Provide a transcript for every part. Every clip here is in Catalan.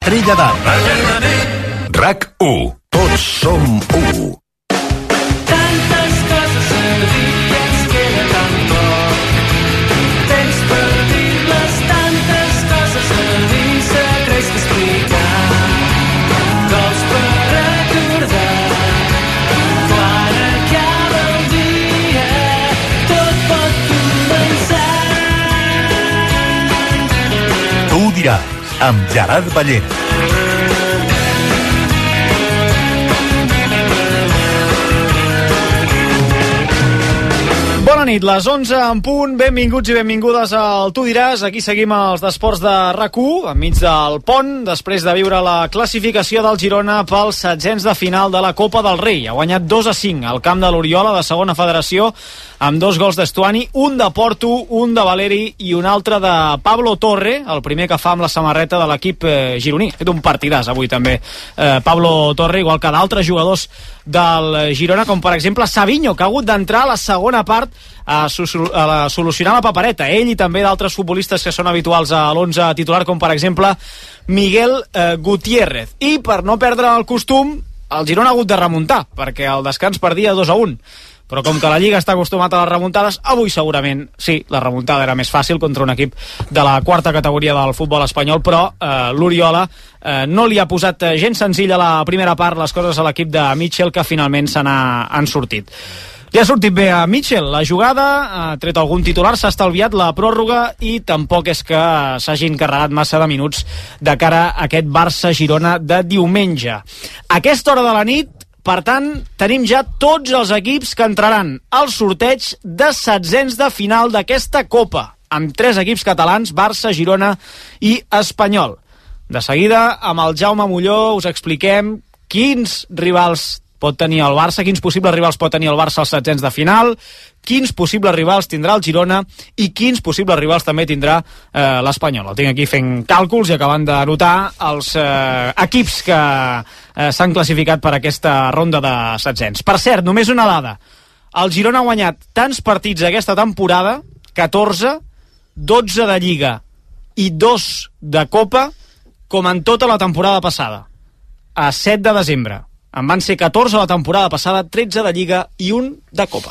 Estrella d'Am. RAC1. Tots som 1. Tantes coses a dir i ens queda tan poc. Temps per dir-les, tantes coses a dir, secrets que explicar, cols per recordar. Quan acaba el dia, tot pot començar. Tu ho diràs, amb Gerard Ballera. Bona nit, les 11 en punt, benvinguts i benvingudes al Tu diràs. Aquí seguim els d'esports de RAC1, enmig del pont, després de viure la classificació del Girona pels setzents de final de la Copa del Rei. Ha guanyat 2-5 al camp de l'Oriola, de segona federació, amb 2 gols d'Estuani, un de Porto, un de Valeri i un altre de Pablo Torre, el primer que fa amb la samarreta de l'equip gironí. Ha fet un partidàs avui també Pablo Torre, igual que d'altres jugadors del Girona, com per exemple Savinho, que ha hagut d'entrar a la segona part a solucionar la papereta. Ell i també d'altres futbolistes que són habituals a l'11 titular, com per exemple Miguel Gutiérrez. I per no perdre el costum, el Girona ha hagut de remuntar, perquè el descans perdia 2-1. Però com que la Lliga està acostumat a les remuntades, avui segurament sí, la remuntada era més fàcil contra un equip de la quarta categoria del futbol espanyol, però l'Oriola no li ha posat gens senzill a la primera part les coses a l'equip de Mitchell, que finalment se n'han sortit. Li ha sortit bé a Mitchell la jugada, ha tret algun titular, s'ha estalviat la pròrroga i tampoc és que s'hagin carregat massa de minuts de cara a aquest Barça-Girona de diumenge. A aquesta hora de la nit, per tant, tenim ja tots els equips que entraran al sorteig de setzents de final d'aquesta Copa, amb 3 equips catalans, Barça, Girona i Espanyol. De seguida, amb el Jaume Molló, us expliquem quins rivals pot tenir el Barça, quins possibles rivals pot tenir el Barça als setzents de final, quins possibles rivals tindrà el Girona i quins possibles rivals també tindrà l'Espanyol. El tinc aquí fent càlculs i acabant d'anotar els equips que s'han classificat per aquesta ronda de setzents. Per cert, només una dada. El Girona ha guanyat tants partits aquesta temporada, 14, 12 de Lliga i 2 de Copa, com en tota la temporada passada, a 7 de desembre. En van ser 14 la temporada passada, 13 de Lliga i 1 de Copa.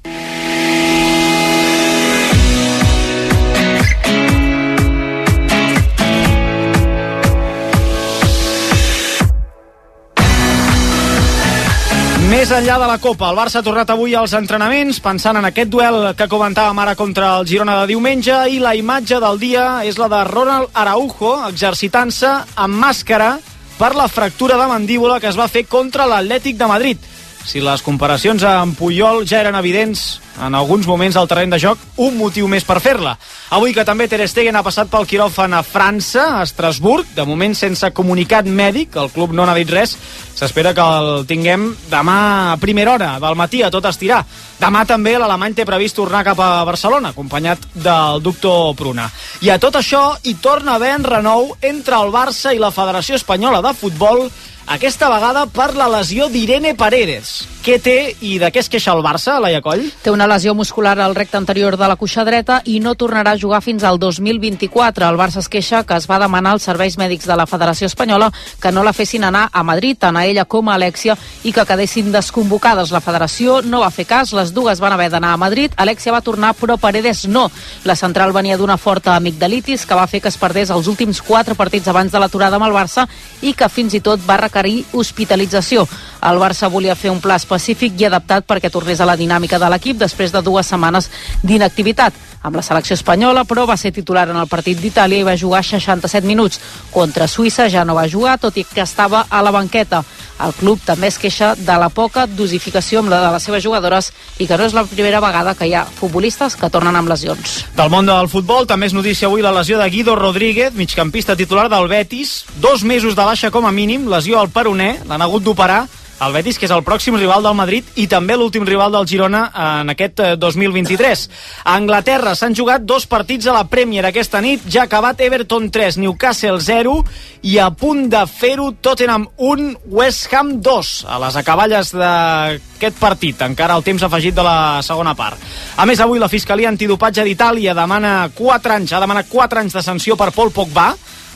Més enllà de la Copa, el Barça ha tornat avui als entrenaments pensant en aquest duel que comentàvem ara contra el Girona de diumenge, i la imatge del dia és la de Ronald Araujo exercitant-se amb màscara per la fractura de mandíbula que es va fer contra l'Atlètic de Madrid. Si les comparacions amb Puyol ja eren evidents en alguns moments al terreny de joc, un motiu més per fer-la. Avui que també Ter Stegen ha passat pel quiròfan a França, a Estrasburg, de moment sense comunicat mèdic, el club no n'ha dit res. S'espera que el tinguem demà a primera hora del matí, a tot estirar. Demà també l'alemany té previst tornar cap a Barcelona, acompanyat del doctor Pruna. I a tot això hi torna a haver en renou entre el Barça i la Federació Espanyola de Futbol, aquesta vegada per la lesió d'Irene Paredes. Què té i de què es queixa el Barça, Laia Coll? Té una lesió muscular al recte anterior de la cuixa dreta i no tornarà a jugar fins al 2024. El Barça es queixa que es va demanar als serveis mèdics de la Federació Espanyola que no la fessin anar a Madrid, tant a ella com a Alexia, i que quedessin desconvocades. La Federació no va fer cas, les dues van haver d'anar a Madrid, Alexia va tornar però Paredes no. La central venia d'una forta amigdalitis que va fer que es perdés els últims 4 partits abans de l'aturada amb el Barça i que fins i tot va requerir hospitalització. El Barça volia fer un pla específic i adaptat perquè tornés a la dinàmica de l'equip després de 2 setmanes d'inactivitat. Amb la selecció espanyola, però, va ser titular en el partit d'Itàlia i va jugar 67 minuts. Contra Suïssa ja no va jugar, tot i que estava a la banqueta. El club també es queixa de la poca dosificació amb la de les seves jugadores i que no és la primera vegada que hi ha futbolistes que tornen amb lesions. Del món del futbol també és notícia avui la lesió de Guido Rodríguez, migcampista titular del Betis. 2 mesos de baixa com a mínim, lesió al peroné, l'han hagut d'operar. El Betis, que és el pròxim rival del Madrid i també l'últim rival del Girona en aquest 2023. A Anglaterra s'han jugat 2 partits a la Premier aquesta nit. Ja ha acabat Everton 3, Newcastle 0 i a punt de fer-ho Tottenham 1, West Ham 2. A les acaballes d'aquest partit, encara el temps afegit de la segona part. A més, avui la Fiscalia Antidopatge d'Itàlia demana 4 anys de sanció per Paul Pogba,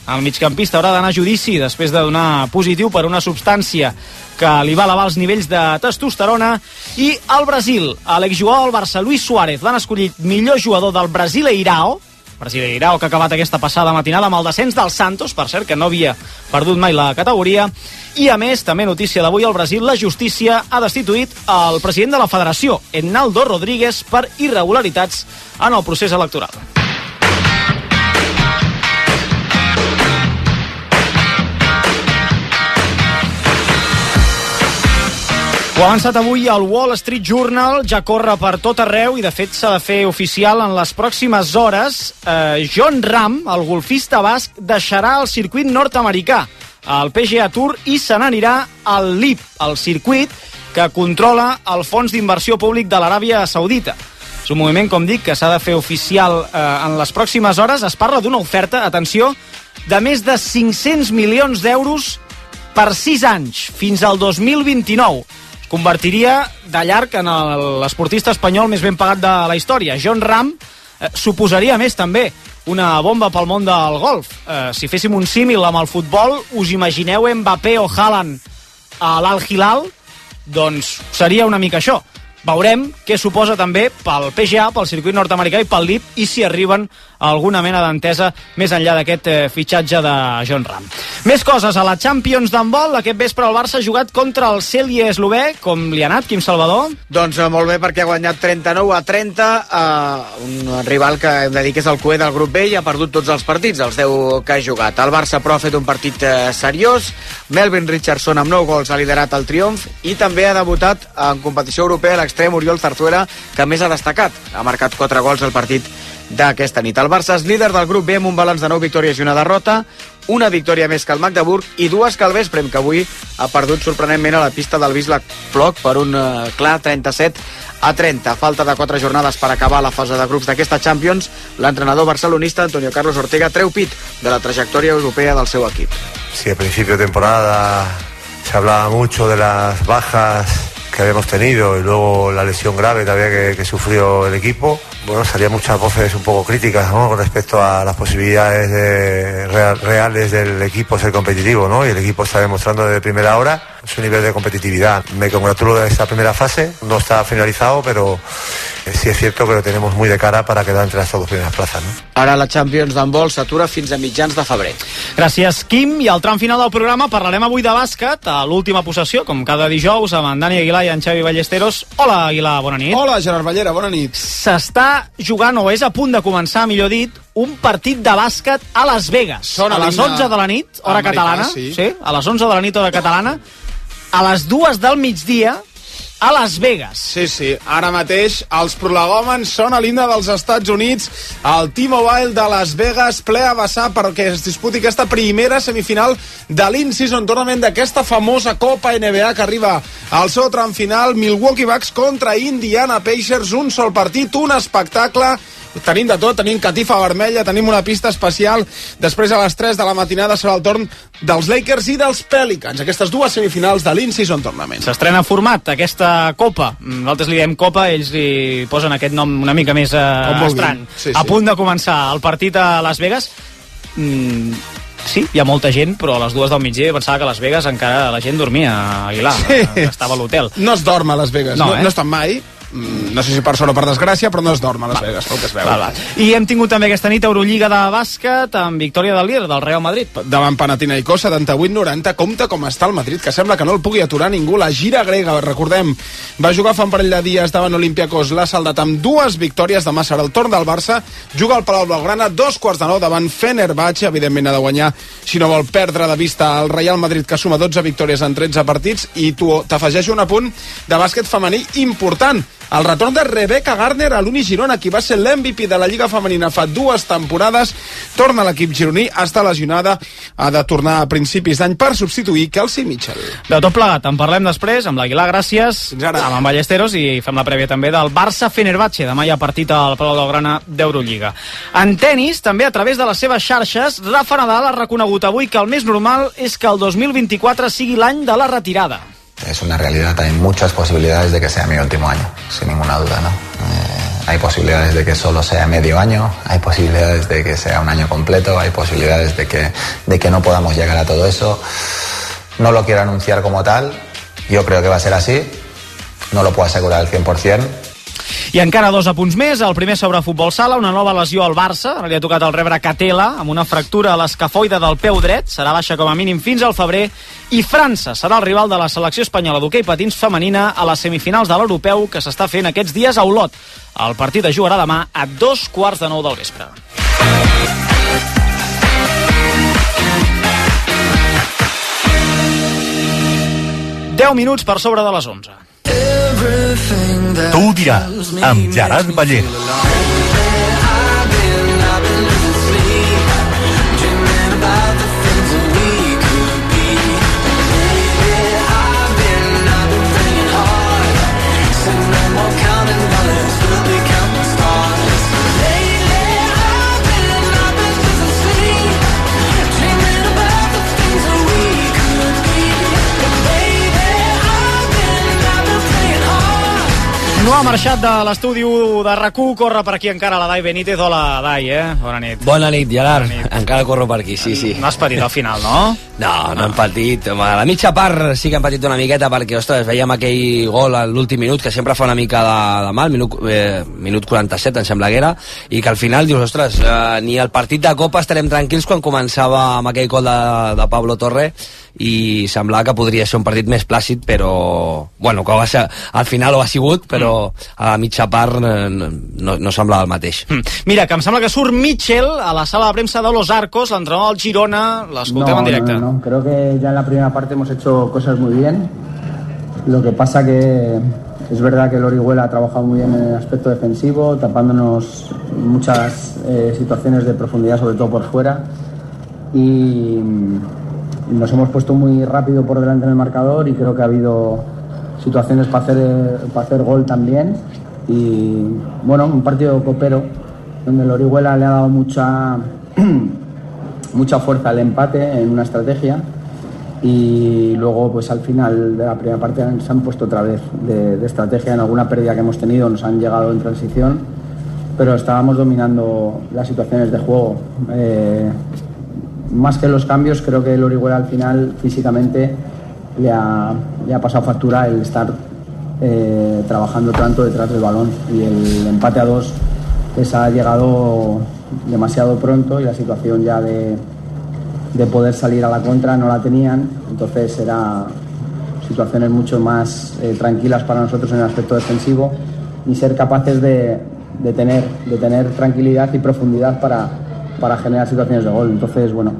El migcampista haurà d'anar a judici després de donar positiu per una substància que li va elevar els nivells de testosterona. I al Brasil, l'exjugador del Barça, Luis Suárez, l'han escollit millor jugador del Brasileirao, que ha acabat aquesta passada matinada amb el descens del Santos, per cert, que no havia perdut mai la categoria. I a més, també notícia d'avui al Brasil, la justícia ha destituït el president de la federació, Enaldo Rodríguez, per irregularitats en el procés electoral. Ho ha avançat avui el Wall Street Journal, ja corre per tot arreu i de fet s'ha de fer oficial en les pròximes hores. Jon Rahm, el golfista basc, deixarà el circuit nord-americà, el PGA Tour, i se n'anirà al LIV, el circuit que controla el fons d'inversió públic de l'Aràbia Saudita. És un moviment, com dic, que s'ha de fer oficial en les pròximes hores. Es parla d'una oferta, atenció, de més de 500 milions d'euros per 6 anys, fins al 2029. Convertiria de llarg en l'esportista espanyol més ben pagat de la història. Jon Rahm suposaria més també una bomba pel món del golf. Si féssim un símil amb el futbol, us imagineu Mbappé o Haaland a l'Al Hilal? Doncs seria una mica això. Veurem què suposa també pel PGA, pel circuit nord-americà i pel LIV, i si arriben a alguna mena d'entesa més enllà d'aquest fitxatge de Jon Rahm. Més coses a la Champions d'handbol. Aquest vespre el Barça ha jugat contra el Celje eslové. Com li ha anat, Quim Salvador? Doncs molt bé, perquè ha guanyat 39-30, un rival que hem de dir que és el cué del grup B i ha perdut tots els partits, els 10 que ha jugat. El Barça, però, ha fet un partit seriós. Melvin Richardson, amb 9 gols, ha liderat el triomf i també ha debutat en competició europea l'extrem Oriol Zarzuela, que més ha destacat. Ha marcat 4 gols al partit d'aquesta nit. El Barça és líder del grup B amb un balanç de 9 victòries i una derrota, una victòria més que el Magdeburg i 2 que el Veszprém, que avui ha perdut sorprenentment a la pista del Wisla Plock per un clar 37-30. Falta de 4 jornades per acabar la fase de grups d'aquesta Champions. L'entrenador barcelonista Antonio Carlos Ortega treu pit de la trajectòria europea del seu equip. Sí, al principio de temporada se hablaba mucho de las bajas que habíamos tenido y luego la lesión grave también que sufrió el equipo. Bueno, salían muchas voces un poco críticas, ¿no?, con respecto a las posibilidades reales del equipo ser competitivo, ¿no? Y el equipo está demostrando desde primera hora su nivel de competitividad. Me congratulo de esta primera fase, no está finalizado, pero sí es cierto que lo tenemos muy de cara para quedar entre las 2 primeras plazas, ¿no? Ara la Champions d'handbol s'atura fins a mitjans de febrer. Gràcies, Quim. I al tram final del programa parlarem avui de bàsquet, a l'última possessió, com cada dijous, amb en Dani Aguilar i en Xavi Ballesteros. Hola, Aguilar, bona nit. Hola, Gerard Ballera, bona nit. S'està jugant, o és a punt de començar, millor dit, un partit de bàsquet a Las Vegas. A les 11 de la nit, hora catalana. Sí, a les 11 de la nit, hora catalana. A les 2 del migdia, a Las Vegas. Sí, ara mateix els prolegòmens són a l'himne dels Estats Units, el T-Mobile de Las Vegas, ple a vessar perquè es disputi aquesta primera semifinal de l'In-Season Tournament d'aquesta famosa Copa NBA que arriba al seu tram final. Milwaukee Bucks contra Indiana Pacers, un sol partit, un espectacle. Tenim de tot, tenim catifa vermella, tenim una pista especial. Després a les 3 de la matinada serà el torn dels Lakers i dels Pelicans, aquestes 2 semifinals de l'In-Season Tournament. S'estrena format aquesta Copa, nosaltres li diem Copa, ells li posen aquest nom una mica més estrany. Sí. A punt de començar el partit a Las Vegas. Sí, hi ha molta gent, però a les 2 del migdia pensava que a Las Vegas encara la gent dormia, Aguilar, estava a l'hotel. No es dorm a Las Vegas, no estan mai. No sé si per sort o per desgràcia, però no es dorm a Las Vegas, pel que es veu. I hem tingut també aquesta nit Eurolliga de bàsquet amb victòria del líder, del Real Madrid. Davant Panathinaikos, 78-90. Compte com està el Madrid, que sembla que no el pugui aturar ningú. La gira grega, recordem, va jugar fa un parell de dies davant Olympiacos, l'ha saldat amb 2 victòries. Demà serà el torn del Barça, juga al Palau Blaugrana 8:45 davant Fenerbahçe. Evidentment ha de guanyar si no vol perdre de vista el Real Madrid, que suma 12 victòries en 13 partits. I t'afegeixo un apunt de bàsquet femení important. El retorn de Rebecca Gardner a l'Uni Girona, qui va ser l'MVP de la Lliga Femenina fa 2 temporades, torna a l'equip gironí, està lesionada, ha de tornar a principis d'any per substituir Kelsey Mitchell. De tot plegat, en parlem després amb l'Aguilar, gràcies, amb en Ballesteros, i fem la prèvia també del Barça-Fenerbahçe. Demà hi ha partit al Palau Blaugrana d'Eurolliga. En tenis, també a través de les seves xarxes, Rafa Nadal ha reconegut avui que el més normal és que el 2024 sigui l'any de la retirada. Es una realidad, hay muchas posibilidades de que sea mi último año, sin ninguna duda, ¿no? Hay posibilidades de que solo sea medio año, hay posibilidades de que sea un año completo, hay posibilidades de que no podamos llegar a todo eso. No lo quiero anunciar como tal, yo creo que va a ser así, no lo puedo asegurar al 100%. I encara 2 apunts més. El primer sobre futbol sala, una nova lesió al Barça. Ara li ha tocat el rebre Catela amb una fractura a l'escafoide del peu dret. Serà baixa com a mínim fins al febrer. I França serà el rival de la selecció espanyola d'hoquei patins femenina a les semifinals de l'europeu que s'està fent aquests dies a Olot. El partit es jugarà demà a 9:15 del vespre. Deu minuts per sobre de les 11. Tu ho diràs, amb Gerard Ballera. No ha marxat de l'estudi de RAC1, corre per aquí encara la Dai Benítez. Hola, Dai, Bona nit. Bona nit, Gerard. Bona nit. Encara corro per aquí, sí. No has patit al final, no? No hem patit. A la mitja part sí que hem patit una miqueta perquè, ostres, veiem aquell gol a l'últim minut que sempre fa una mica de mal, minut 47 em sembla que era, i que al final dius, ostres, ni el partit de Copa estarem tranquils quan començava amb aquell gol de Pablo Torre i semblava que podria ser un partit més plàcid, però bueno, que al final ho ha sigut, però a la mitja part no semblava el mateix. Mira, que em sembla que surt Mitchell a la sala de premsa de Los Arcos, l'entrenador del Girona, l'escoltem en directe. No. Creo que ya en la primera parte hemos hecho cosas muy bien. Lo que pasa que es verdad que el Orihuela ha trabajado muy bien en el aspecto defensivo, tapándonos muchas situaciones de profundidad, sobre todo por fuera, y nos hemos puesto muy rápido por delante en el marcador y creo que ha habido situaciones para hacer gol también. Y bueno, un partido copero donde el Orihuela le ha dado mucha fuerza al empate en una estrategia y luego pues al final de la primera parte se han puesto otra vez de estrategia. En alguna pérdida que hemos tenido nos han llegado en transición, pero estábamos dominando las situaciones de juego. Más que los cambios, creo que el Orihuela al final físicamente le ha pasado factura el estar trabajando tanto detrás del balón, y el empate a 2 les ha llegado demasiado pronto y la situación ya de poder salir a la contra no la tenían. Entonces eran situaciones mucho más tranquilas para nosotros en el aspecto defensivo y ser capaces de tener tranquilidad y profundidad para generar situaciones de gol. Entonces, bueno,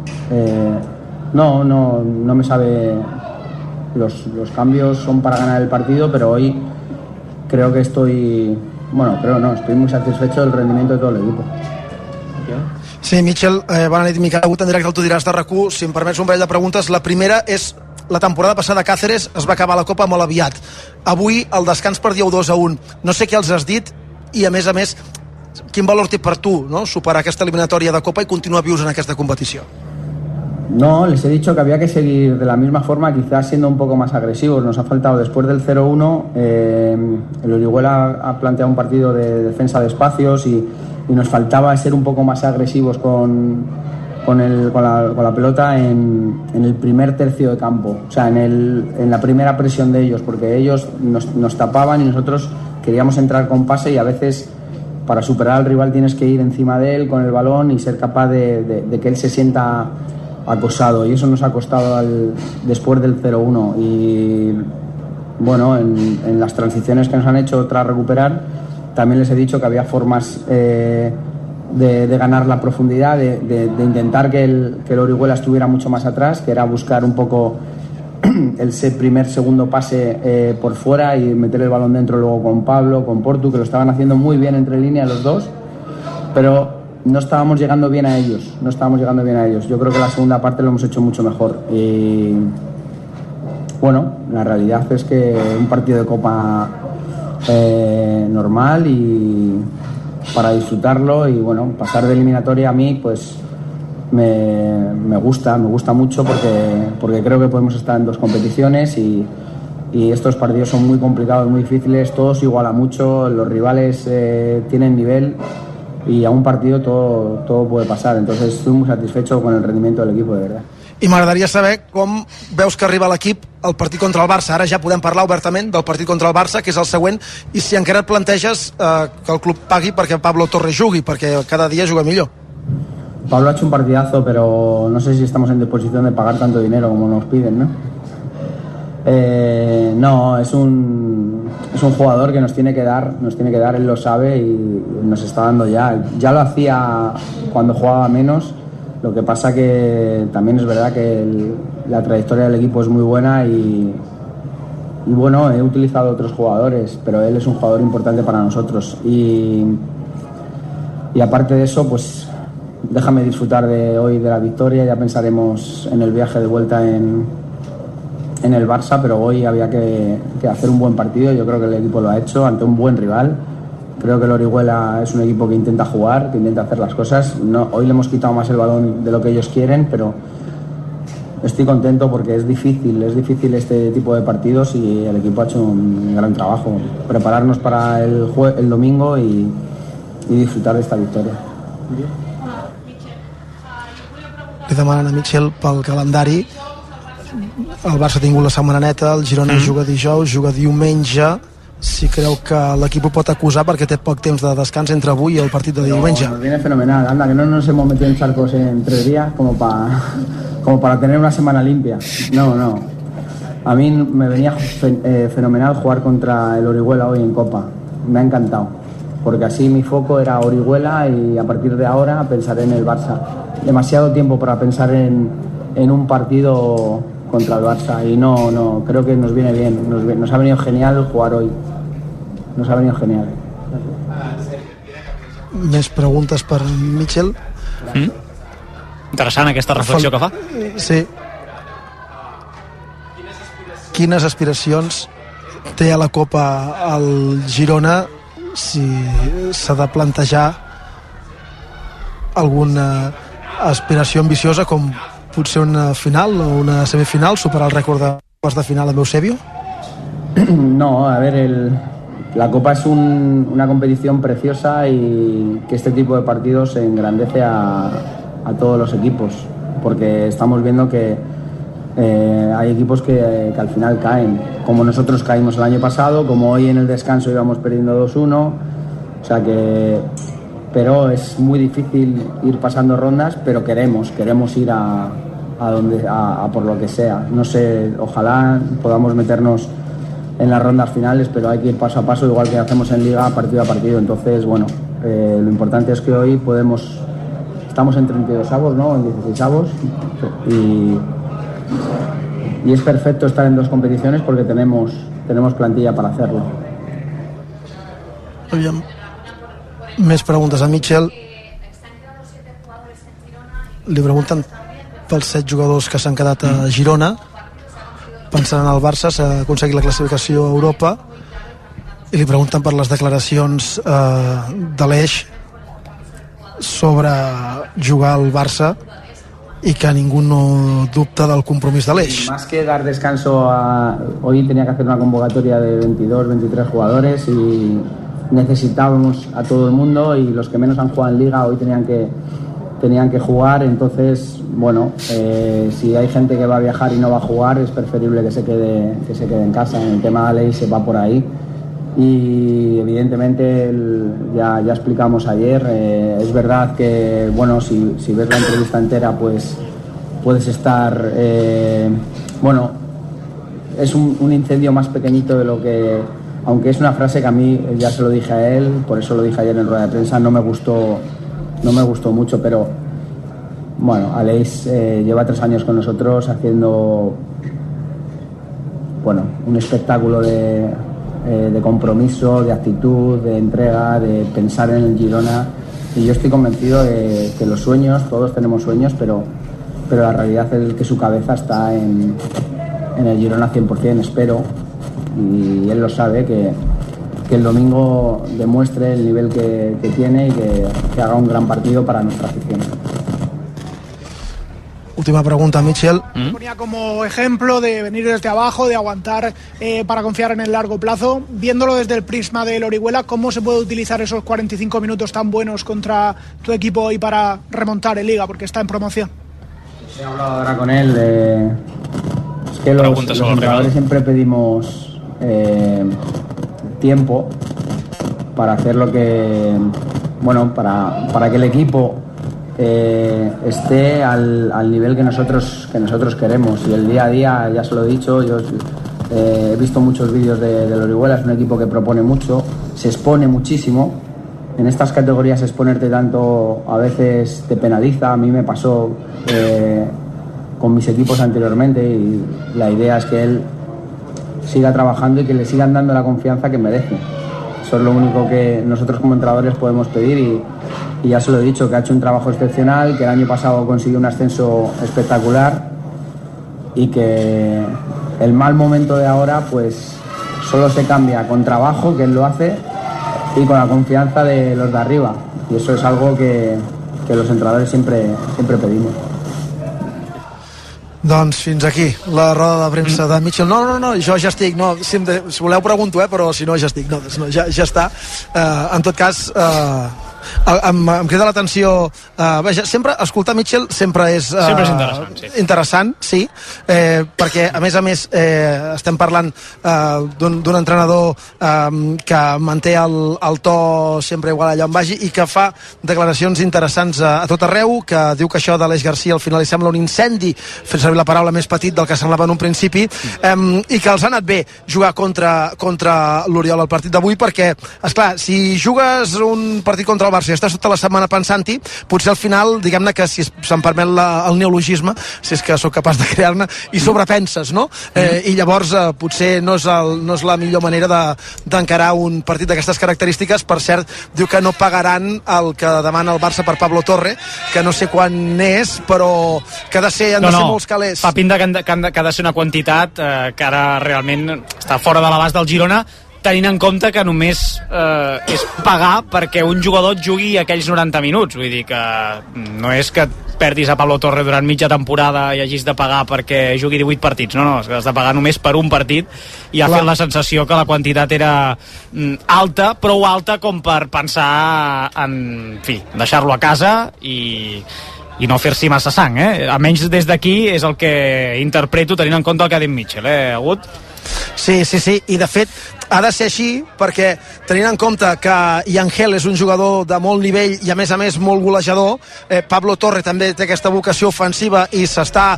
no me sabe. Los cambios son para ganar el partido, pero hoy creo que estoy muy satisfecho del rendimiento de todo el equipo. Sí, Mitchell, bona nit, Miquel Agut, en directe al Tu diràs de RAC1. Si em permets un parell de preguntes. La primera és, la temporada passada a Càceres es va acabar la Copa molt aviat. Avui el descans perdíeu 2-1. No sé què els has dit i, a més, quin valor té per tu, no?, superar aquesta eliminatòria de Copa i continuar vius en aquesta competició. No, les he dicho que había que seguir de la misma forma, quizás siendo un poco más agresivos. Nos ha faltado, después del 0-1, el Orihuela ha planteado un partido de defensa de espacios y nos faltaba ser un poco más agresivos con la pelota en el primer tercio de campo, o sea, en la primera presión de ellos, porque ellos nos tapaban y nosotros queríamos entrar con pase, y a veces para superar al rival tienes que ir encima de él con el balón y ser capaz de que él se sienta acosado, y eso nos ha costado después del 0-1. Y bueno, en las transiciones que nos han hecho tras recuperar, también les he dicho que había formas de ganar la profundidad, de intentar que el Orihuela estuviera mucho más atrás, que era buscar un poco el segundo pase por fuera y meter el balón dentro luego con Pablo, con Portu, que lo estaban haciendo muy bien entre líneas los dos, pero no estábamos llegando bien a ellos. Yo creo que la segunda parte lo hemos hecho mucho mejor. Y bueno, la realidad es que un partido de Copa normal y para disfrutarlo, y bueno, pasar de eliminatoria a mí pues me gusta mucho porque creo que podemos estar en dos competiciones y y estos partidos son muy complicados, muy difíciles, todo se iguala mucho, los rivales tienen nivel y a un partido todo puede pasar, entonces estoy muy satisfecho con el rendimiento del equipo, de verdad. I m'agradaria saber com veus que arriba l'equip al partit contra el Barça. Ara ja podem parlar obertament del partit contra el Barça, que és el següent, i si encara et planteges que el club pagui perquè Pablo Torres jugui, perquè cada dia juga millor. Pablo ha hecho un partidazo, pero no sé si estamos en disposición de pagar tanto dinero como nos piden, ¿no? No, es un jugador que nos tiene que dar, él lo sabe y nos está dando ya lo hacía cuando jugaba menos, lo que pasa que también es verdad que la trayectoria del equipo es muy buena y bueno, he utilizado otros jugadores, pero él es un jugador importante para nosotros y aparte de eso, pues déjame disfrutar de hoy de la victoria, ya pensaremos en el viaje de vuelta en el Barça, pero hoy había que hacer un buen partido, yo creo que el equipo lo ha hecho ante un buen rival. Creo que el Orihuela es un equipo que intenta jugar, que intenta hacer las cosas. Hoy le hemos quitado más el balón de lo que ellos quieren, pero estoy contento porque es difícil este tipo de partidos y el equipo ha hecho un gran trabajo. Prepararnos para el domingo y disfrutar de esta victoria. Li demanen a Mitchell pel calendari. El Barça ha tingut la setmana neta, el Girona juga dijous, juga diumenge. Si creu que l'equip ho pot acusar perquè té poc temps de descans entre avui i el partit de diumenge. Nos viene fenomenal, anda, que no nos hemos metido en charcos en 3 días como para tener una semana limpia. No. A mí me venía fenomenal jugar contra el Orihuela hoy en Copa. Me ha encantado, porque así mi foco era Orihuela y a partir de ahora pensaré en el Barça. Demasiado tiempo para pensar en un partido contra el Barça y no, creo que nos viene bien, nos ha venido genial jugar hoy, nos ha venido genial. Més preguntes per Mitchell? Interessant aquesta reflexió que fa. Sí. Quines aspiracions té a la Copa el Girona, si s'ha de plantejar alguna aspiració ambiciosa com potser una final o una semifinal, superar el rècord de quarts de final amb Eusebio? No, a ver, la Copa es una competición preciosa y que este tipo de partidos engrandece a todos los equipos, porque estamos viendo que hay equipos que al final caen, como nosotros caímos el año pasado, como hoy en el descanso íbamos perdiendo 2-1, o sea que... Pero es muy difícil ir pasando rondas, pero queremos ir a por lo que sea. No sé, ojalá podamos meternos en las rondas finales, pero hay que ir paso a paso, igual que hacemos en Liga, partido a partido. Entonces, bueno, lo importante es que hoy estamos en 32avos, ¿no? En 16avos, y es perfecto estar en 2 competiciones porque tenemos plantilla para hacerlo. Aviam. Més preguntes a Mitchell. Li pregunten pels 7 jugadors que s'han quedat a Girona. Pensant en el Barça, s'ha aconseguit la classificació a Europa, i li pregunten per les declaracions de l'Eix sobre jugar al Barça y que ningú no dubta del compromís de l'Eix. Más que dar descanso hoy tenía que hacer una convocatoria de 22, 23 jugadores y necesitábamos a todo el mundo, y los que menos han jugado en Liga hoy tenían que jugar. Entonces, bueno, si hay gente que va a viajar y no va a jugar, es preferible que se quede en casa. En el tema de ley se va por ahí, y evidentemente ya explicamos ayer, es verdad que, bueno, si ves la entrevista entera, pues puedes estar, bueno, es un incendio más pequeñito de lo que... Aunque es una frase que a mí, ya se lo dije a él, por eso lo dije ayer en rueda de prensa, no me gustó mucho, pero bueno, Aleix lleva 3 años con nosotros haciendo, bueno, un espectáculo de compromiso, de actitud, de entrega, de pensar en el Girona, y yo estoy convencido de que los sueños, todos tenemos sueños, pero la realidad es que su cabeza está en el Girona 100%, espero, y él lo sabe, que el domingo demuestre el nivel que tiene y que haga un gran partido para nuestra afición. última pregunta, Michel. Ponía como ejemplo de venir desde abajo, de aguantar para confiar en el largo plazo. Viéndolo desde el prisma del Orihuela, ¿cómo se puede utilizar esos 45 minutos tan buenos contra tu equipo hoy para remontar en Liga, porque está en promoción? He hablado ahora con él. Es que los entrenadores siempre pedimos tiempo para hacer lo que... Bueno, para que el equipo esté al nivel que nosotros queremos. Y el día a día, ya se lo he dicho, yo he visto muchos vídeos del Orihuela. Es un equipo que propone mucho, se expone muchísimo. En estas categorías exponerte tanto a veces te penaliza. A mí me pasó con mis equipos anteriormente, y la idea es que él siga trabajando y que le sigan dando la confianza que merece. Eso es lo único que nosotros como entrenadores podemos pedir, y ya se lo he dicho, que ha hecho un trabajo excepcional, que el año pasado consiguió un ascenso espectacular, y que el mal momento de ahora pues solo se cambia con trabajo, que él lo hace, y con la confianza de los de arriba, y eso es algo que los entrenadores siempre pedimos. Doncs fins aquí la roda de premsa de Mitchell. No, jo ja estic, no, si voleu pregunto, però si no ja estic, no, ja està. En tot cas, em crida l'atenció, sempre escoltar Mitchell sempre és interessant, sí, perquè a més estem parlant d'un entrenador que manté el to sempre igual allà on vagi, i que fa declaracions interessants a tot arreu, que diu que això d'Aleix Garcia al final li sembla un incendi, fent servir la paraula més petit del que semblava en un principi, i que els ha anat bé jugar contra l'Oriol el partit d'avui, perquè, esclar, si jugues un partit contra el Barça i estàs tota la setmana pensant-hi, potser al final, diguem-ne que, si se'm permet el neologisme, si és que sóc capaç de crear-ne, i sobrepenses, no? I llavors potser no és la millor manera d'encarar un partit d'aquestes característiques. Per cert, diu que no pagaran el que demana el Barça per Pablo Torre, que no sé quan és, però que han de ser molts calés. Fa pinta que ha de ser una quantitat que ara realment està fora de l'abast del Girona, tenint en compte que només és pagar perquè un jugador jugui aquells 90 minuts. Vull dir que no és que perdis a Pablo Torre durant mitja temporada i hagis de pagar perquè jugui 18 partits. No, has de pagar només per un partit, i ha fet la sensació que la quantitat era alta, prou alta com per pensar en deixar-lo a casa i no fer-s'hi massa sang, almenys des d'aquí és el que interpreto, tenint en compte el que ha dit Mitchell, Agut? Sí, i de fet ha de ser així, perquè tenint en compte que Yangel és un jugador de molt nivell i a més molt golejador, Pablo Torre també té aquesta vocació ofensiva i s'està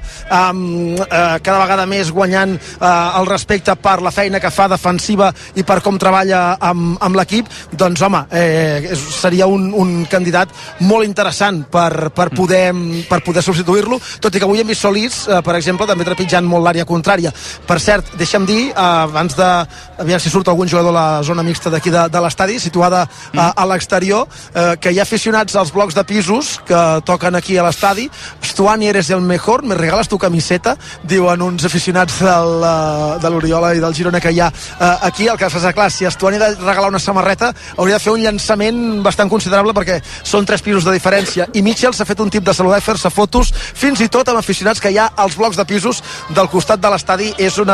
cada vegada més guanyant el respecte per la feina que fa defensiva i per com treballa amb l'equip. Doncs home, seria un candidat molt interessant per poder substituir-lo, tot i que avui hem vist Solís, per exemple, també trepitjant molt l'àrea contrària. Per cert, deixa'm dir, abans de aviam si surt algun jugador a la zona mixta d'aquí de l'estadi, situada a l'exterior, que hi ha aficionats als blocs de pisos que toquen aquí a l'estadi. Stuani, eres el mejor, me regales tu camiseta, diuen uns aficionats de l'Oriola i del Girona que hi ha aquí. El que passa, clar, si Stuani ha de regalar una samarreta, hauria de fer un llançament bastant considerable, perquè són 3 pisos de diferència, i Mitchell s'ha fet un tip de saludar i fer-se fotos fins i tot amb aficionats que hi ha als blocs de pisos del costat de l'estadi.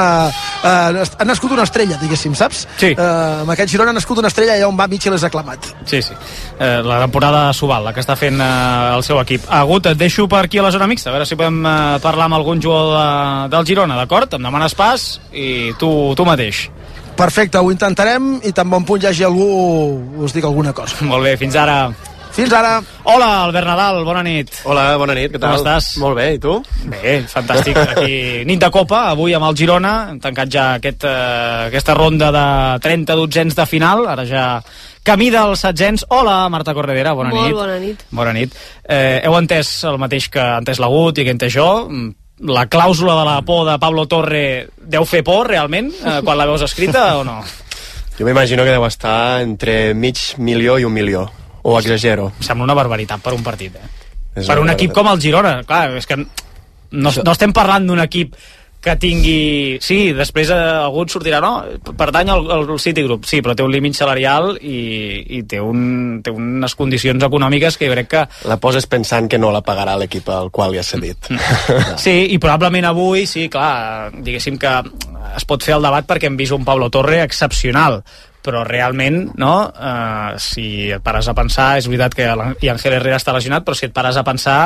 Ha nascut una estrella, diguéssim, saps? Sí. Amb aquest Girona ha nascut una estrella, allà on va Mitchell és aclamat. Sí. La temporada Subal, la que està fent el seu equip. Agut, et deixo per aquí a la zona mixta, a veure si podem parlar amb algun jugador del Girona, d'acord? Em demanes pas i tu mateix. Perfecte, ho intentarem, i tan bon punt hi hagi algú us dic alguna cosa. Molt bé, fins ara. Fins ara. Hola, Albert Nadal, bona nit. Hola, bona nit, què tal? Com estàs? Molt bé, i tu? Bé, fantàstic. Aquí, nit de Copa, avui amb el Girona. Hem tancat ja aquesta ronda de 30 dotzens de final, ara ja camí dels setzents. Hola, Marta Corredera, bona nit. Molt bona nit. Bona nit. Heu entès el mateix que ha entès l'Agut i que he entès jo? La clàusula de la por de Pablo Torre deu fer por, realment, quan la veus escrita, o no? Jo m'imagino que deu estar entre $500,000 i $1 milió. O exagero? Em sembla una barbaritat per un partit, Per un equip com el Girona. Clar, és que no estem parlant d'un equip que tingui... Sí, després algú et sortirà, no? Pertany al Citigroup, sí, però té un límit salarial i té unes condicions econòmiques que jo crec que... La poses pensant que no la pagarà l'equip al qual li has cedit. Sí, i probablement avui, sí, clar, diguéssim que es pot fer el debat perquè hem vist un Pablo Torre excepcional, però realment, no? Si et pares a pensar, és veritat que Ángel Herrera està lesionat, però si et pares a pensar...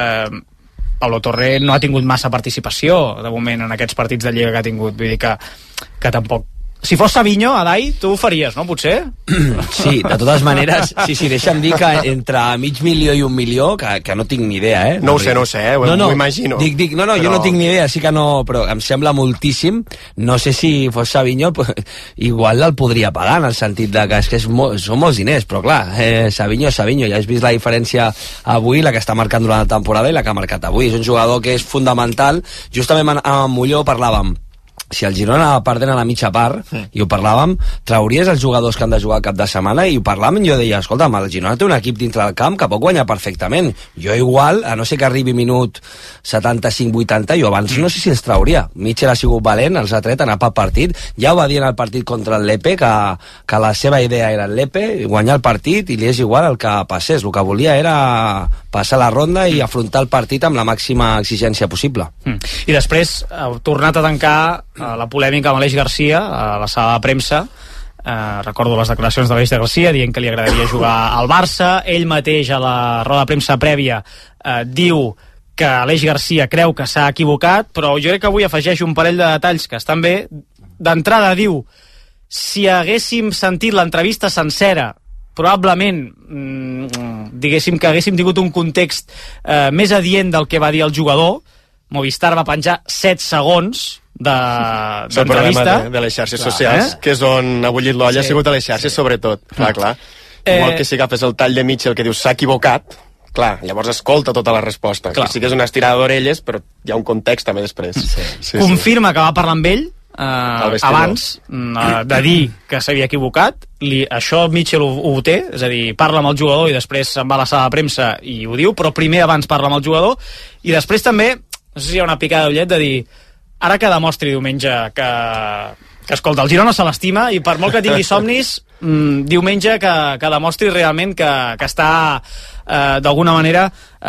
Pablo Torre no ha tingut massa participació de moment en aquests partits de Lliga que ha tingut, vull dir que tampoc... Si fos Savinho, Adai, tu ho faries, no, potser? Sí, de totes maneres, sí, deixa'm dir que entre mig milió i 1 milió, que no tinc ni idea, No ho sé, m'ho imagino. Dic, no, però... jo no tinc ni idea, sí que no, però em sembla moltíssim. No sé si fos Savinho, pues, igual el podria pagar, en el sentit de que són molts diners, però clar, Savinho, ja has vist la diferència avui, la que està marcant durant la temporada i la que ha marcat avui. És un jugador que és fundamental. Justament amb Molló parlàvem, si el Girona perdent a la mitja part, i ho parlàvem, trauries els jugadors que han de jugar cap de setmana, i ho parlàvem, jo deia, escolta, el Girona té un equip dintre del camp que pot guanyar perfectament. Jo igual, a no ser que arribi minut 75-80, jo abans no sé si els trauria. Mitchell ha sigut valent, els ha tret, anar pel partit, ja ho va dir en el partit contra el Lepe, que la seva idea era el Lepe, guanyar el partit, i li és igual el que passés. El que volia era passar la ronda i afrontar el partit amb la màxima exigència possible. I després ha tornat a tancar la polèmica amb Aleix Garcia a la sala de premsa. Recordo les declaracions d'Aleix Garcia dient que li agradaria jugar al Barça. Ell mateix a la roda de premsa prèvia diu que Aleix Garcia creu que s'ha equivocat, però jo crec que avui afegeix un parell de detalls que estan bé. D'entrada diu, si haguéssim sentit l'entrevista sencera, probablement diguéssim que haguéssim tingut un context més adient del que va dir el jugador. Movistar va penjar 7 segons d'entrevista. El problema de les xarxes socials, que és on ha bullit l'olla, ha sigut a les xarxes, sobretot. Clar. Igual que si agafes el tall de Mitchell que dius s'ha equivocat, clar, llavors escolta tota la resposta. Sí que és una estirada d'orelles, però hi ha un context també després. Confirma que va parlar amb ell abans de dir que s'havia equivocat. Això Mitchell ho té, és a dir, parla amb el jugador i després se'n va a la sala de premsa i ho diu, però primer abans parla amb el jugador, i després també, no sé si hi ha una picada d'ullet de dir, ara que demostri diumenge que escolta, el Girona se l'estima, i per molt que tingui somnis, diumenge que demostri realment que està d'alguna manera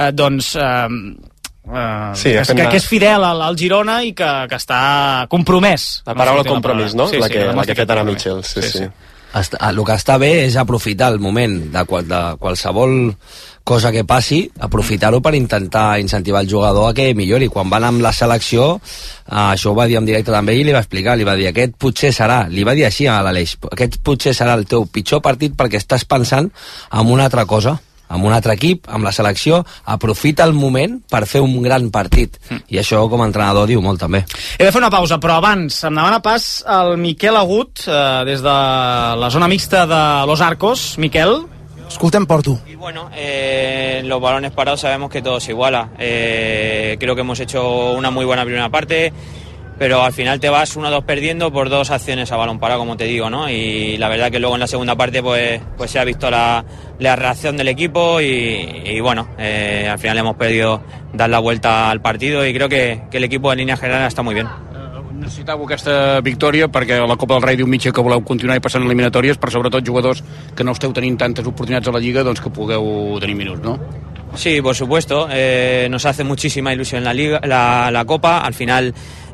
que és fidel al Girona i que està compromès. La paraula compromís, no? La que ha fet ara Mitchell. El que està bé és aprofitar el moment de qualsevol cosa que passi, aprofitar-ho per intentar incentivar el jugador a que millori. Quan van amb la selecció, això ho va dir en directe també, i li va explicar, li va dir, aquest potser serà, li va dir així a l'Aleix, aquest potser serà el teu pitjor partit perquè estàs pensant en una altra cosa, amb un altre equip, amb la selecció, aprofita el moment per fer un gran partit. I això, com a entrenador, diu molt també. He de fer una pausa, però abans em demana pas el Miquel Agut, des de la zona mixta de Los Arcos. Miquel. Escoltem Porto. Y bueno, los balones parados sabemos que todo se iguala. Creo que hemos hecho una muy buena primera parte, pero al final te vas 1-2 perdiendo por 2 acciones a balón parado, como te digo, ¿no? Y la verdad que luego en la segunda parte pues se ha visto la reacción del equipo y bueno, al final hemos podido dar la vuelta al partido y creo que el equipo en líneas generales està molt bien. Necessitàveu aquesta victòria perquè la Copa del Rei diu Mitchell que voleu continuar i passant eliminatòries, però sobretot jugadors que no esteu tenint tantes oportunitats a la Lliga, doncs que pugueu tenir minuts, ¿no? Sí, por supuesto, nos hace muchísima ilusión la Liga, la Copa. Al final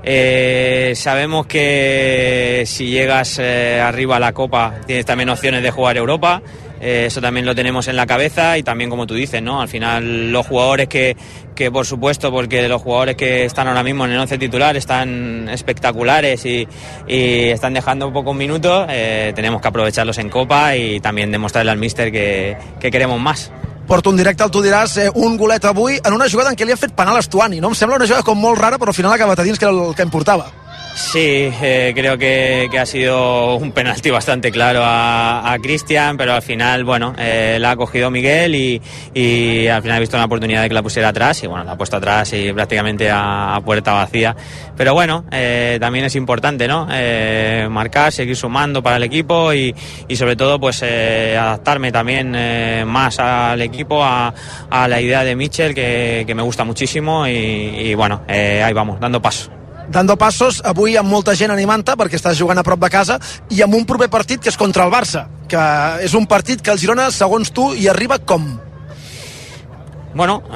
sabemos que si llegas arriba a la Copa tienes también opciones de jugar Europa. Eso también lo tenemos en la cabeza y también, como tú dices, ¿no? Al final los jugadores que por supuesto, porque los jugadores que están ahora mismo en el 11 titular están espectaculares y están dejando pocos minutos, tenemos que aprovecharlos en Copa y también demostrarle al míster que queremos más. Porto un directe, tu diràs, un golet avui en una jugada en què li ha fet penal a Stuani, no? Em sembla una jugada com molt rara, però al final ha acabat a dins, que era el que importava. Sí, creo que ha sido un penalti bastante claro a Cristian, pero al final, bueno, la ha cogido Miguel y al final ha visto una oportunidad de que la pusiera atrás y bueno, la ha puesto atrás y prácticamente a puerta vacía. Pero bueno, también es importante, ¿no? Marcar, seguir sumando para el equipo y sobre todo pues adaptarme también más al equipo, a la idea de Mitchell que me gusta muchísimo y bueno, ahí vamos, dando paso. dando passos, avui amb molta gent animant-te perquè estàs jugant a prop de casa i amb un proper partit que és contra el Barça, que és un partit que el Girona, segons tu, hi arriba com? Bueno,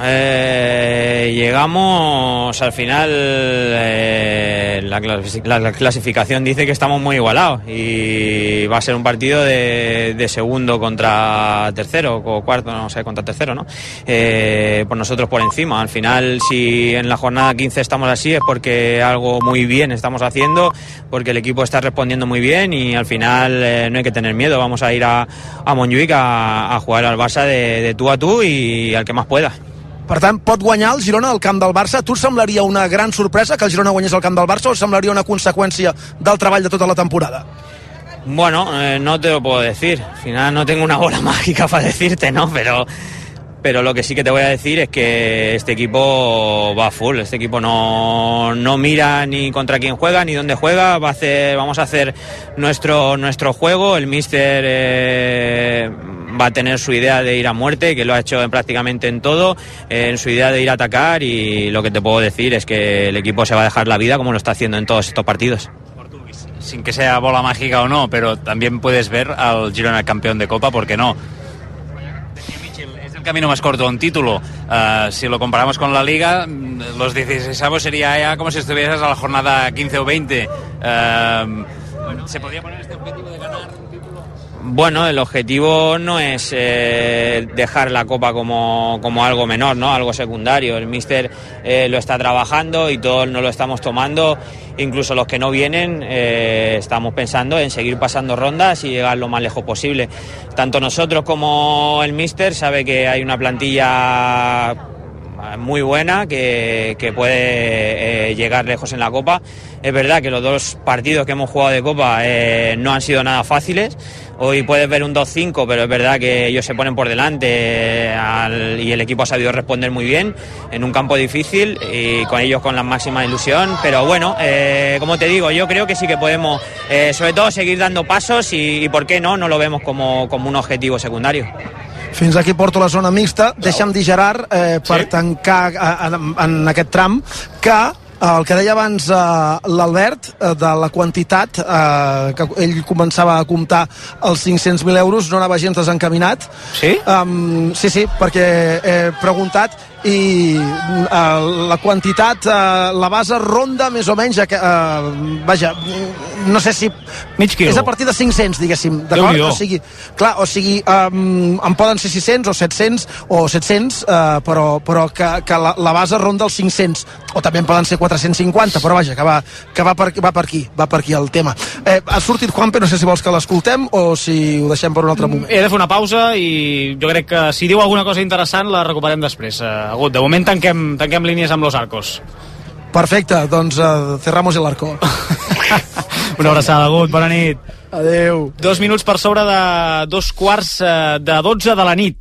llegamos al final, la clasificación dice que estamos muy igualados y va a ser un partido de segundo contra tercero o cuarto, no sé, contra tercero, ¿no? Por nosotros por encima. Al final, si en la jornada 15 estamos así es porque algo muy bien estamos haciendo, porque el equipo está respondiendo muy bien y al final no hay que tener miedo. Vamos a ir a Montjuïc a jugar al Barça de tú a tú y al que más pueda. Per tant, pot guanyar el Girona al camp del Barça? Tu semblaria una gran sorpresa que el Girona guanyés al camp del Barça o semblaria una conseqüència del treball de tota la temporada? Bueno, no te lo puedo decir. Al final no tengo una bola mágica para decirte, ¿no? Pero lo que sí que te voy a decir es que este equipo va full. Este equipo no mira ni contra quién juega ni dónde juega. Vamos a hacer nuestro juego. El míster va a tener su idea de ir a muerte, que lo ha hecho prácticamente en todo, en su idea de ir a atacar, y lo que te puedo decir es que el equipo se va a dejar la vida como lo está haciendo en todos estos partidos. Sin que sea bola mágica o no, pero también puedes ver al Girona campeón de Copa, ¿por qué no? Es el camino más corto a un título. Si lo comparamos con la Liga, los 16avos sería ya como si estuvieras a la jornada 15 o 20. ¿Se podría poner este objetivo de ganar un título? Bueno, el objetivo no es dejar la Copa como algo menor, ¿no? Algo secundario. El míster lo está trabajando y todos nos lo estamos tomando. Incluso los que no vienen estamos pensando en seguir pasando rondas y llegar lo más lejos posible. Tanto nosotros como el míster sabe que hay una plantilla muy buena que puede llegar lejos en la Copa. Es verdad que los dos partidos que hemos jugado de Copa no han sido nada fáciles. Hoy puedes ver un 2-5, pero es verdad que ellos se ponen por delante y el equipo ha sabido responder muy bien en un campo difícil y con ellos con la máxima ilusión. Pero bueno, como te digo, yo creo que sí que podemos sobre todo seguir dando pasos y ¿por qué no lo vemos como un objetivo secundario? Fins aquí porto la zona mixta. Deixa'm dir, Gerard, per tancar en aquest tram, que el que deia abans l'Albert, de la quantitat, que ell començava a comptar els 500.000 euros, no anava gens desencaminat. Sí? Sí, perquè he preguntat i la quantitat, la base ronda més o menys, vaja, no sé si mig quilo. És a partir de 500, diguéssim, d'acord? O sigui, en poden ser 600 o 700 o 700, però que la base ronda els 500, o també en poden ser 450, però vaja, que va per aquí el tema. Ha sortit Juanpe, no sé si vols que l'escoltem o si ho deixem per un altre moment. He de fer una pausa i jo crec que si diu alguna cosa interessant la recuperem després. Agut, de moment tanquem línies amb Los Arcos. Perfecte, doncs cerramos el arco. Una abraçada, Agut, bona nit. Adeu. 2 minuts per sobre de 2:15 de la nit.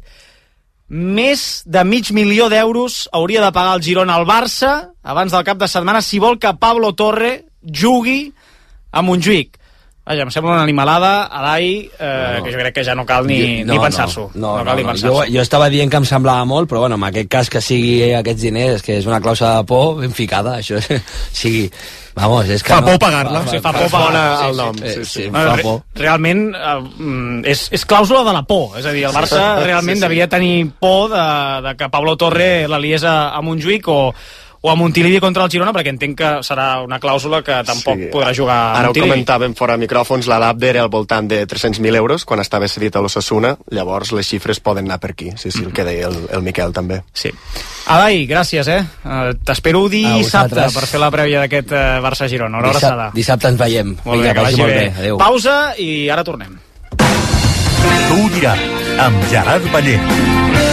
Més de $500.000 d'euros hauria de pagar el Girona al Barça abans del cap de setmana si vol que Pablo Torre jugui a Montjuïc. Vaja, em sembla una animalada, Alai, que jo crec que ja no cal ni pensar-s'ho. No cal ni pensar-s'ho. Jo estava dient que em semblava molt, però bueno, en aquest cas que sigui aquests diners, que és una clàusula de por ben ficada, això sigui... Vamos, és que fa por pagar-la. Sí, fa por pagar-la. El nom. Sí, fa por. Realment, és clàusula de la por. És a dir, el Barça realment devia tenir por de que Pablo Torre la liés a Montjuïc o a Montilivi contra el Girona, perquè entenc que serà una clàusula que tampoc podrà jugar a Ara Montilivi. ho comentàvem fora de micròfons, l'ADAP era al voltant de 300.000 euros quan estava cedit a l'Osasuna, llavors les xifres poden anar per aquí, sí, el que deia el Miquel també. Sí. Adai, gràcies, t'espero dissabte per fer la prèvia d'aquest Barça-Girona. Una abraçada. Dissabte ens veiem. Molt bé, que vagi molt bé. Adéu. Pausa i ara tornem. Tu ho diràs, amb Gerard Ballé.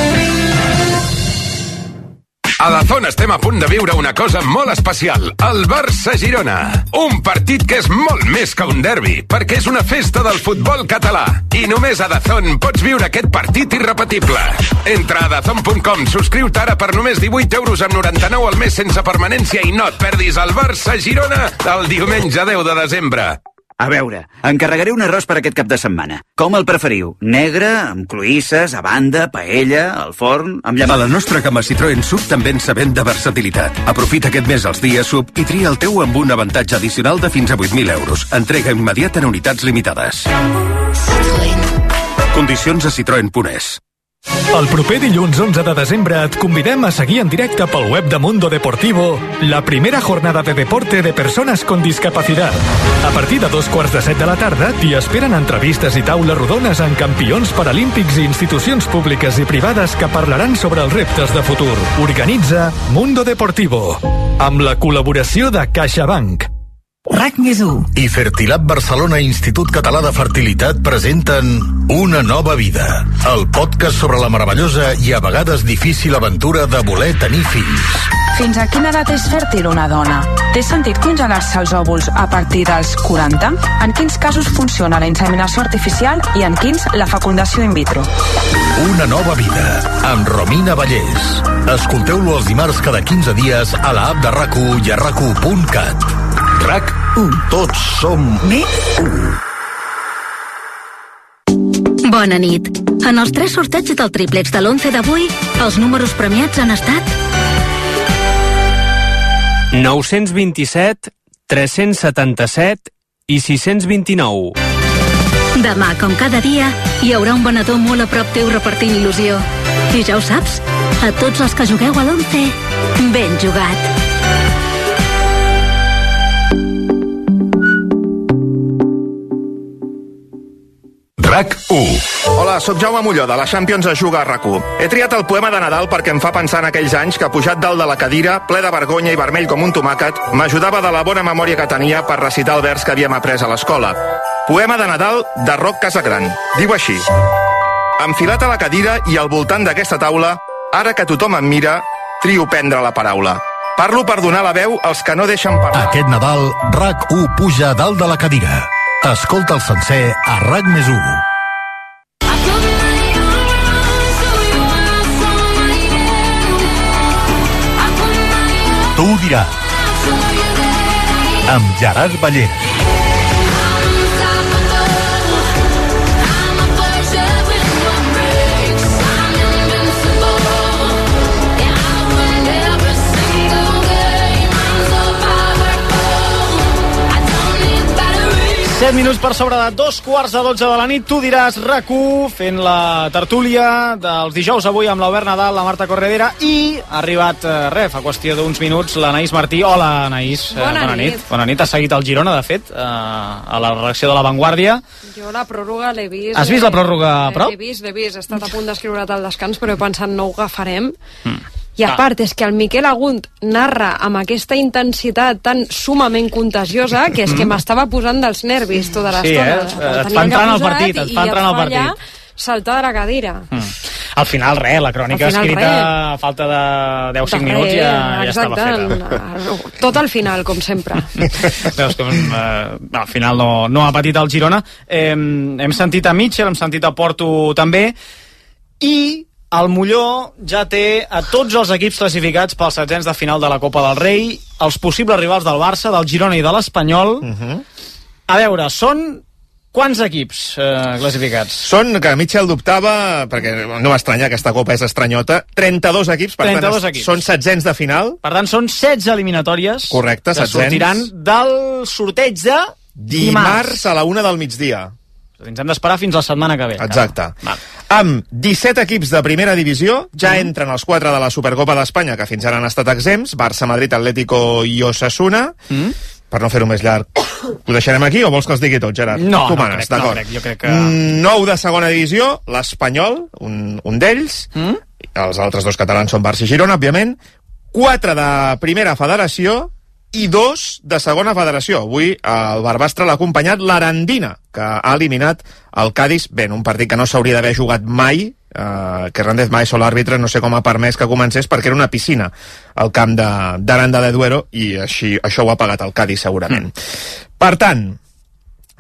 A Dazón estem a punt de viure una cosa molt especial, el Barça-Girona. Un partit que és molt més que un derbi, perquè és una festa del futbol català. I només a Dazón pots viure aquest partit irrepetible. Entra a dazón.com, subscriu-te ara per només 18 euros amb 99 al mes sense permanència i no et perdis el Barça-Girona el diumenge 10 de desembre. A veure, encarregaré un arròs per aquest cap de setmana. Com el preferiu? Negre, amb cloïsses, a banda, paella, al forn, amb A la nostra gamma Citroën Sub també ens sabem de versatilitat. Aprofita aquest mes els dies Sub i tria el teu amb un avantatge addicional de fins a 8.000 euros. Entrega immediata en unitats limitades. Condicions a citroen.es. El proper dilluns 11 de desembre et convidem a seguir en directe pel web de Mundo Deportivo la primera jornada de deporte de persones con discapacidad. A partir de 7:15 de la tarda t'hi esperen entrevistes i taules rodones amb campions paralímpics i institucions públiques i privades que parlaran sobre els reptes de futur. Organitza Mundo Deportivo, amb la col·laboració de CaixaBank. RAC+1 i Fertilab Barcelona Institut Català de Fertilitat presenten Una nova vida, el podcast sobre la meravellosa i a vegades difícil aventura de voler tenir fills. Fins a quina edat és fèrtil una dona? Té sentit congelar-se els òvuls a partir dels 40? En quins casos funciona la inseminació artificial i en quins la fecundació in vitro? Una nova vida, amb Romina Vallès. Escolteu-lo els dimarts cada 15 dies a la app de RAC1 i a RAC1.cat. RAC1. Tots som U. Bona nit. En els 3 sorteigs del triplex de l'11 d'avui, els números premiats han estat 927, 377 i 629. Demà, com cada dia, hi haurà un venedor molt a prop teu repartint il·lusió. I ja ho saps, a tots els que jugueu a l'11, ben jugat. RAC1. Hola, sóc Jaume Molló, de la Champions a Juga a RAC1. He triat el poema de Nadal perquè em fa pensar en aquells anys que, pujat dalt de la cadira, ple de vergonya i vermell com un tomàquet, m'ajudava de la bona memòria que tenia per recitar el vers que havíem après a l'escola. Poema de Nadal de Roc Casagran. Diu així: enfilat a la cadira i al voltant d'aquesta taula, ara que tothom em mira, trio prendre la paraula. Parlo per donar la veu als que no deixen parlar. Aquest Nadal, RAC1 puja a dalt de la cadira. Escolta el sencer a RAC+1. Tu ho diràs. Amb Gerard Ballera. Minuts per sobre de 2:15 de la nit. Tu diràs RAC1, fent la tertúlia dels dijous avui amb l'Albert Nadal, la Marta Corredera, i ha arribat, fa qüestió d'uns minuts, l'Anaïs Martí. Hola, Anaïs. Bona nit. Bona nit. Has seguit el Girona, de fet, a la redacció de La Vanguardia. Jo la pròrroga l'he vist. Has vist la pròrroga a prop? L'he vist. He estat a punt d'escriure't al descans, però he pensat no ho agafarem. I a part, és que el Miquel Agunt narra amb aquesta intensitat tan sumament contagiosa que és que m'estava posant dels nervis tota l'estona. Sí, et fa entrar en el partit, et fa entrar en el partit. Saltar de la cadira. Al final, la crònica escrita a falta de 10-5 minuts ja estava feta. Tot al final, com sempre. Veus que al final no ha patit el Girona. Hem sentit a Mitchell, hem sentit a Porto també, i el Molló ja té a tots els equips classificats pels setzents de final de la Copa del Rei, els possibles rivals del Barça, del Girona i de l'Espanyol. A veure, són quants equips classificats? Són, que Mitchell dubtava, perquè no m'estranya, aquesta Copa és estranyota, 32 equips, per 32 tant equips. Són setzents de final. Per tant, són 16 eliminatòries. Correcte, que setzents. sortiran del sorteig de dimarts a la 1 del migdia. Ens hem d'esperar fins la setmana que ve. Exacte. Amb 17 equips de primera divisió, ja entren els 4 de la Supercopa d'Espanya, que fins ara han estat exempts: Barça, Madrid, Atlético i Osasuna. Per no fer-ho més llarg, ho deixarem aquí o vols que els digui tot, Gerard? No, tu manes, d'acord. Jo crec que... 9 de segona divisió, l'Espanyol, un d'ells. Els altres 2 catalans són Barça i Girona, òbviament. 4 de primera federació i 2 de segona federació. Avui el Barbastre l'ha acompanyat l'Arandina, que ha eliminat el Cádiz. Bé, un partit que no s'hauria d'haver jugat mai, que Hernández Maeso, l'àrbitre, no sé com ha permès que comencés, perquè era una piscina al camp d'Aranda de Duero, i així això ho ha pagat el Cádiz segurament. Per tant,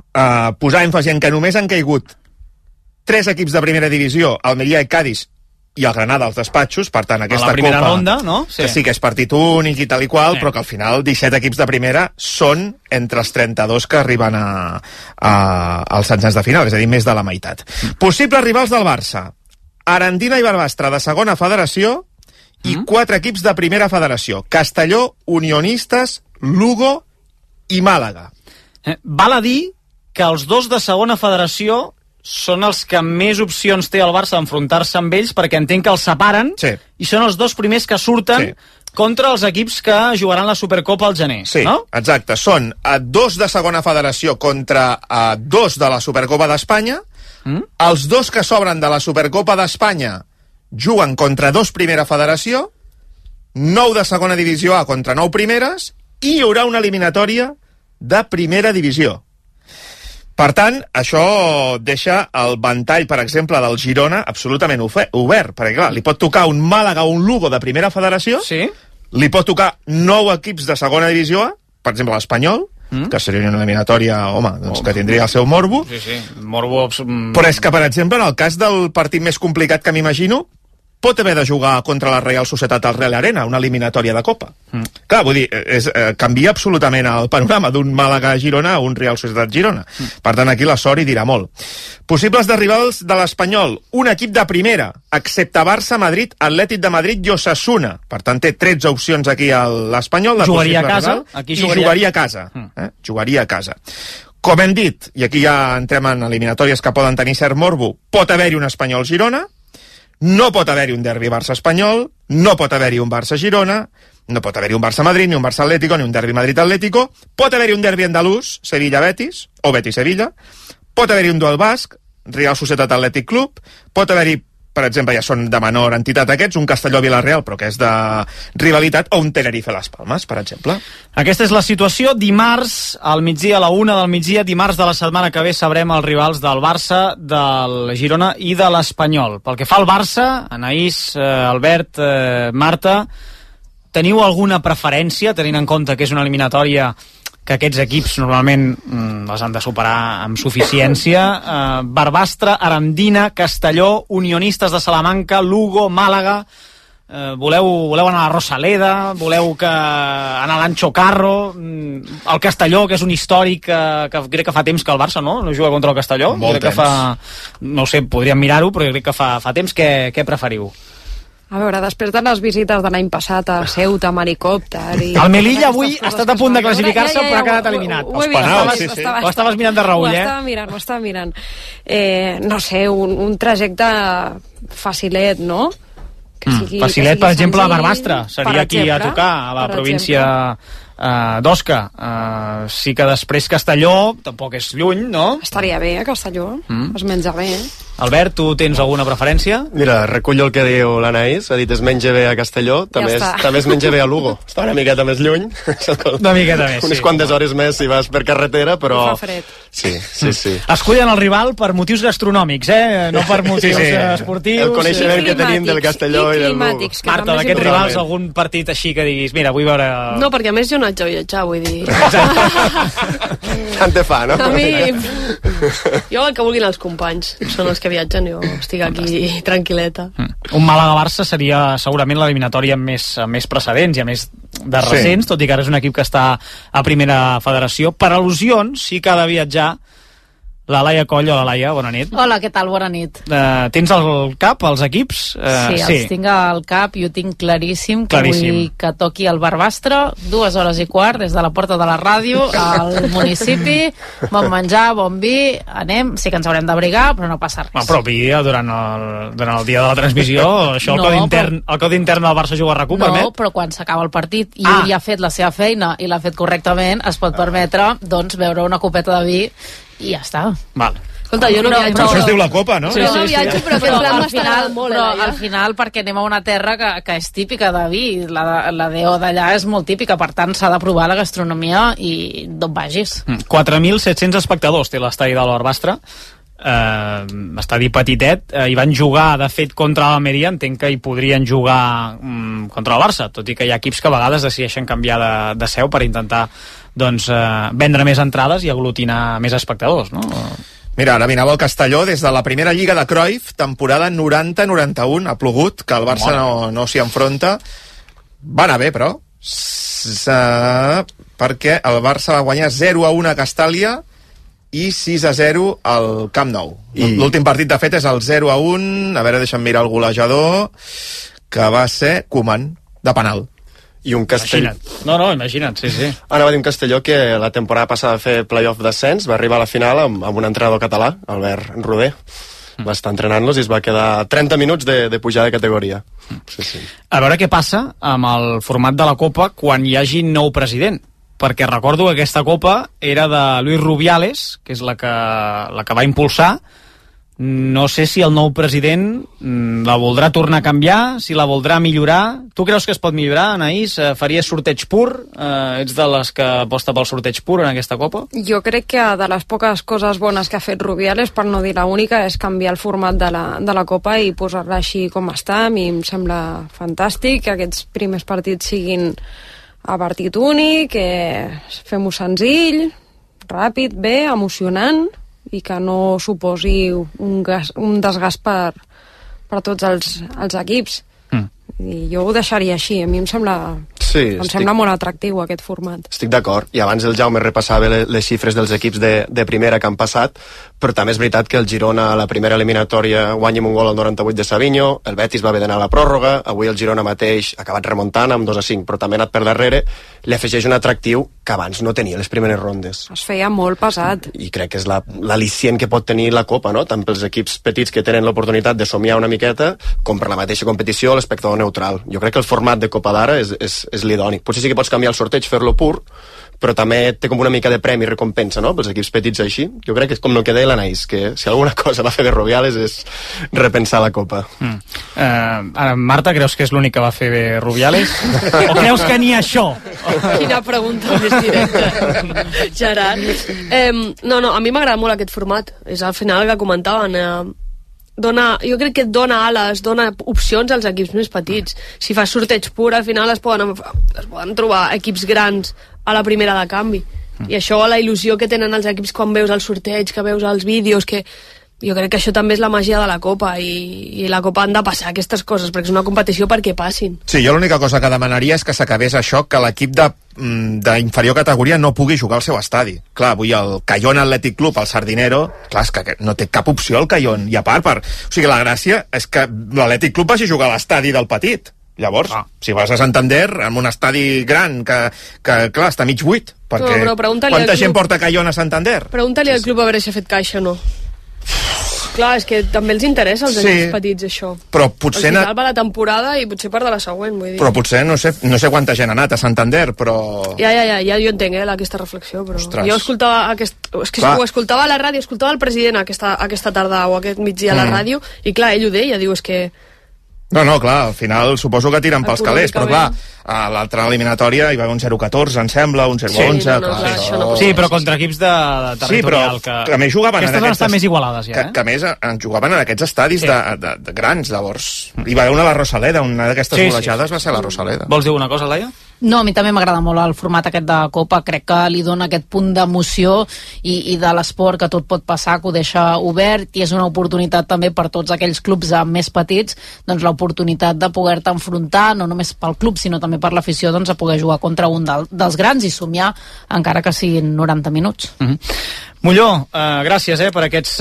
posar èmfasi en que només han caigut 3 equips de primera divisió, Almeria i Cádiz, i el Granada als despatxos, per tant aquesta la primera Copa, ronda, no? Sí. Que sí que és partit únic i tal i qual, però que al final 17 equips de primera són entre els 32 que arriben als setzents de final, és a dir, més de la meitat. Possibles rivals del Barça: Arandina i Barbastre de segona federació i 4 equips de primera federació: Castelló, Unionistes, Lugo i Màlaga. Val a dir que els dos de segona federació són els que més opcions té el Barça d'enfrontar-se amb ells, perquè entenc que els separen, i són els dos primers que surten contra els equips que jugaran la Supercopa al gener, no? Exacte. Són 2 de segona federació contra 2 de la Supercopa d'Espanya. Els 2 que s'obren de la Supercopa d'Espanya juguen contra 2 primera federació, 9 de segona divisió A contra 9 primeres, i hi haurà una eliminatòria de primera divisió. Per tant, això deixa el ventall, per exemple, del Girona absolutament obert, perquè clar, li pot tocar un Màlaga o un Lugo de primera federació, li pot tocar 9 equips de segona divisió A, per exemple l'Espanyol, que seria una eliminatòria, home, doncs que tindria el seu morbo. Morbo. Però és que, per exemple, en el cas del partit més complicat que m'imagino, pot haver de jugar contra la Real Societat al Real Arena, una eliminatòria de Copa. Clar, vull dir, canvia absolutament el panorama d'un Màlaga-Girona a un Real Societat-Girona. Per tant, aquí la sort hi dirà molt. Possibles de rivals de l'Espanyol: un equip de primera, excepte Barça, Madrid, Atlètic de Madrid i Osasuna. Per tant, té 13 opcions aquí a l'Espanyol. Jugaria a casa. I jugaria a casa. Jugaria a casa. Com hem dit, i aquí ja entrem en eliminatòries que poden tenir cert morbo, pot haver-hi un Espanyol-Girona, no pot haver-hi un derbi Barça-Espanyol, no pot haver-hi un Barça-Girona, no pot haver-hi un Barça-Madrid, ni un Barça-Atlético, ni un derbi Madrid-Atlético, pot haver-hi un derbi andalús, Sevilla-Betis, o Betis-Sevilla, pot haver-hi un duel basc, Real Societat Atlètic Club, pot haver-hi, per exemple, ja són de menor entitat aquests, un Castelló-Vilareal, però que és de rivalitat, o un Tenerife-Las Palmas, per exemple. Aquesta és la situació. Dimarts, al migdia, a la 1 del migdia, dimarts de la setmana que ve, sabrem els rivals del Barça, del Girona i de l'Espanyol. Pel que fa al Barça, Anaïs, Albert, Marta, teniu alguna preferència, tenint en compte que és una eliminatòria que aquests equips normalment les han de superar amb suficiència? Barbastre, Arandina, Castelló, Unionistes de Salamanca, Lugo, Màlaga. Voleu anar a la Rosaleda? Voleu anar a l'Ancho Carro? El Castelló, que és un històric que crec que fa temps que el Barça no juga contra el Castelló. Molt temps. No ho sé, podríem mirar-ho, però crec que fa temps. Què preferiu? A veure, després de les visites de l'any passat a Ceuta, Maricòpter... El Melilla avui ha estat a punt de classificar-se, però ha quedat eliminat. Els penals, sí. Ho estaves mirant de reull, Ho estava mirant. No sé, un trajecte facilet, no? Facilet, per exemple, a Barbastre. Seria aquí a tocar, a la província d'Osca. Sí que després Castelló tampoc és lluny, no? Estaria bé, a Castelló. Es menja bé. Albert, tu tens alguna preferència? Mira, recullo el que diu l'Anaïs, ha dit es menja bé a Castelló, també es menja bé a Lugo. Està una miqueta més lluny. Una miqueta més, unes quantes hores més si vas per carretera, però... Fa fred. Sí. Escullen el rival per motius gastronòmics, no per motius esportius. El coneixement que tenim del Castelló i del Lugo. Marta, d'aquests rivals, algun partit així que diguis, mira, vull veure... No, perquè a més jo no haig de viatjar, vull dir... Tant te fa, no? A mi... Jo el que vulguin els companys, són els que viatgen, jo estic aquí tranquil·leta. Un Màlaga-Barça seria segurament l'eliminatòria amb més precedents i a més de recents, tot i que ara és un equip que està a primera federació. Per al·lusions sí que ha de viatjar la Laia Coll. Hola, Laia, bona nit. Hola, què tal? Bona nit. Tens al cap els equips? Sí, els tinc al cap i ho tinc claríssim, que vull que toqui el Barbastre, 2 hores i quart, des de la porta de la ràdio al municipi, bon menjar, bon vi, anem, sí que ens haurem d'abrigar, però no passa res. Però vi durant el dia de la transmissió, això el codi intern del Barça Juga a RAC1 permet? No, però quan s'acaba el partit i ell ja ha fet la seva feina i l'ha fet correctament, es pot permetre, doncs, beure una copeta de vi i ja està. Val. Escolta, jo no viatjo... Això es diu la copa, no? Sí. No viatjo, però al final perquè anem a una terra que és típica de vi, la DO d'allà és molt típica, per tant s'ha de provar la gastronomia i d'on vagis. 4.700 espectadors té l'estadi de l'Barbastre, estadi petitet, hi van jugar de fet contra l'Almeria, entenc que hi podrien jugar contra el Barça, tot i que hi ha equips que a vegades decideixen canviar de seu per intentar vendre més entrades i aglutinar més espectadors, no? Mira, ara mirava el Castelló des de la primera Lliga de Cruyff, temporada 90-91, ha plogut, que el Barça no s'hi enfronta. Va anar bé, però, perquè el Barça va guanyar 0-1 a Castàlia i 6-0 al Camp Nou. L'últim partit, de fet, és el 0-1, a veure, deixa'm mirar el golejador, que va ser Koeman, de penal. I un Castell... Imagina't, sí. Anava a dir un Castelló que la temporada passada va fer playoff d'ascens, va arribar a la final amb un entrenador català, Albert Roder. Va estar entrenant-los i es va quedar 30 minuts de pujar de categoria. Sí. A veure què passa amb el format de la Copa quan hi hagi nou president, perquè recordo que aquesta Copa era de Luis Rubiales, que és la que va impulsar. No sé si el nou president la voldrà tornar a canviar, si la voldrà millorar. Tu creus que es pot millorar, Anaïs? Faries sorteig pur? Ets de les que aposta pel sorteig pur en aquesta Copa? Jo crec que de les poques coses bones que ha fet Rubiales, per no dir l'única, és canviar el format de la Copa i posar-la així com està. A mi em sembla fantàstic que aquests primers partits siguin a partit únic, que fem-ho senzill, ràpid, bé, emocionant, i que no suposi un desgast per tots els equips. I jo ho deixaria així. A mi em sembla molt atractiu aquest format. Estic d'acord, i abans el Jaume repassava les xifres dels equips de primera que han passat, però també és veritat que el Girona a la primera eliminatòria guanya amb un gol al 98 de Savinho, el Betis va haver d'anar a la pròrroga, avui el Girona mateix ha acabat remuntant amb 2-5, però també ha anat per darrere, li afegeix un atractiu que abans no tenia les primeres rondes. Es feia molt pesat. I crec que és l'al·licient que pot tenir la Copa, no? Tant pels equips petits que tenen l'oportunitat de somiar una miqueta, com per la mateixa competició, l'espectador neutral. Jo crec que el format de Copa d'ara és l'idoni. Potser sí que pots canviar el sorteig, fer-lo pur, però també té com una mica de premi i recompensa, no?, pels equips petits així. Jo crec que és com el que deia l'Anaïs, que si alguna cosa va fer de Rubiales és repensar la Copa. Ara, Marta, creus que és l'únic que va fer bé Rubiales? O creus que ni això? Quina pregunta més directa, Gerard. No, a mi m'agrada molt aquest format. És al final el que comentaven. Jo crec que dona ales, dona opcions als equips més petits. Si fas sorteig pur, al final es poden trobar equips grans a la primera de canvi. I això, la il·lusió que tenen els equips quan veus el sorteig, que veus els vídeos, que jo crec que això també és la màgia de la Copa, i la Copa han de passar aquestes coses, perquè és una competició perquè passin. Sí, jo l'única cosa que demanaria és que s'acabés això, que l'equip d'inferior categoria no pugui jugar al seu estadi. Clar, avui el Cayón Athletic Club, el Sardinero, clar, és que no té cap opció el Cayón, i a part, o sigui, la gràcia és que l'Athletic Club vagi a jugar a l'estadi del petit. Llavors, si vas a Santander, amb un estadi gran, que clar, està mig buit, perquè quanta gent porta Cayón a Santander? Pregunta-li al club a veure si ha fet caixa o no. Clar, és que també els interessa als equips petits, això. Però potser... Al final va la temporada i potser part de la següent, vull dir. Però potser no sé quanta gent ha anat a Santander, però... Ja, jo entenc, aquesta reflexió, però... Ostres. Jo escoltava ho escoltava a la ràdio, escoltava el president aquesta tarda o aquest migdia a la ràdio, i clar, ell ho deia, diu, és que... No, clar, al final suposo que tiren pels calés, però clar, a l'altra eliminatòria hi va haver un 0-14, em sembla, un 0-11... Sí, però contra equips de territorial, que a més jugaven aquestes van estar més igualades, ja, que a més jugaven en aquests estadis de grans, llavors. Hi va haver una a la Rosaleda, una d'aquestes golejades va ser la Rosaleda. Vols dir una cosa, Laia? No, a mi també m'agrada molt el format aquest de Copa, crec que li dona aquest punt d'emoció i de l'esport, que tot pot passar, que ho deixa obert, i és una oportunitat també per tots aquells clubs més petits, doncs l'oportunitat de poder-te enfrontar, no només pel club, sinó també per l'afició, doncs a poder jugar contra un dels grans i somiar, encara que siguin 90 minuts. Molló, gràcies per aquests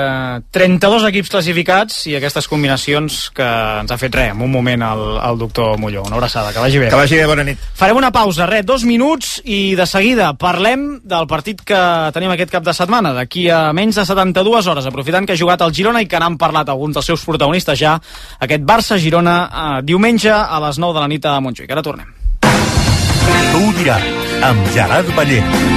32 equips classificats i aquestes combinacions que ens ha fet en un moment el doctor Molló. Una abraçada, que vagi bé. Que vagi bé, bona nit. Farem una pausa, 2 minuts, i de seguida parlem del partit que tenim aquest cap de setmana, d'aquí a menys de 72 hores, aprofitant que ha jugat el Girona i que n'han parlat alguns dels seus protagonistes ja, aquest Barça-Girona diumenge a les 9 de la nit a Montjuïc. Ara tornem. Tu ho diràs, amb Gerard Ballent.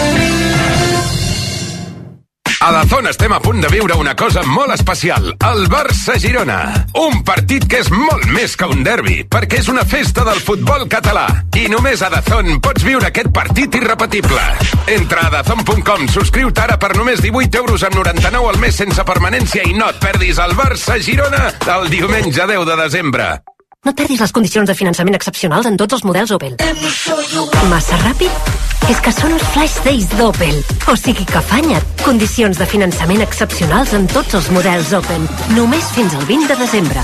A Dazón estem a punt de viure una cosa molt especial, el Barça-Girona. Un partit que és molt més que un derbi, perquè és una festa del futbol català. I només a Dazón pots viure aquest partit irrepetible. Entra a dazón.com, subscriu-te ara per només 18 euros amb 99 al mes sense permanència i no et perdis el Barça-Girona el diumenge 10 de desembre. No et perdis les condicions de finançament excepcionals en tots els models Opel. Massa ràpid? És que són els Flash Days d'Opel. O sigui que afanya't. Condicions de finançament excepcionals en tots els models Opel. Només fins al 20 de desembre.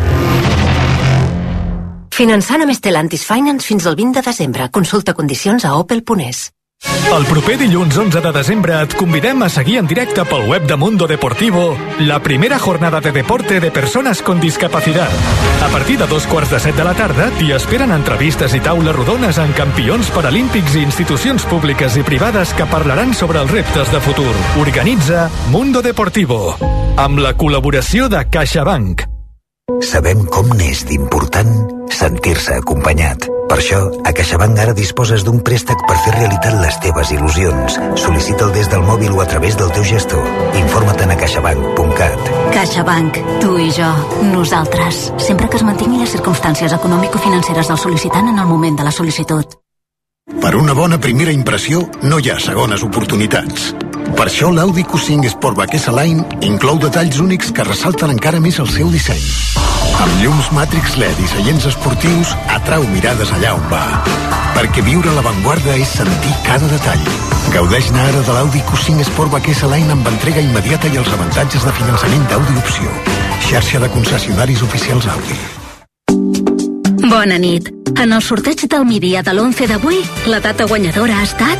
Finançant amb Stellantis Finance fins al 20 de desembre. Consulta condicions a opel.es. El proper dilluns 11 de desembre et convidem a seguir en directe pel web de Mundo Deportivo la primera jornada de deporte de persones con discapacidad. A partir de 2:15 de la tarda t'hi esperen entrevistes i taules rodones amb campions paralímpics i institucions públiques i privades que parlaran sobre els reptes de futur. Organitza Mundo Deportivo amb la col·laboració de CaixaBank. Sabem com n'és d'important sentir-se acompanyat. Per això, a CaixaBank ara disposes d'un préstec per fer realitat les teves il·lusions. Sol·licita'l des del mòbil o a través del teu gestor. Informa't a caixabank.cat. CaixaBank, tu i jo, nosaltres. Sempre que es mantinguin les circumstàncies econòmico-financeres del sol·licitant en el moment de la sol·licitud. Per una bona primera impressió, no hi ha segones oportunitats. Per això l'Audi Q5 Sportback S-Line inclou detalls únics que ressalten encara més el seu disseny. Amb llums Matrix LED i seients esportius, atrau mirades allà on va. Perquè viure a l'avantguarda és sentir cada detall. Gaudeix-ne ara de l'Audi Q5 Sportback S-Line amb entrega immediata i els avantatges de finançament d'Audi Opció. Xarxa de concessionaris oficials Audi. Bona nit. En el sorteig del migdia de l'11 d'avui, la data guanyadora ha estat...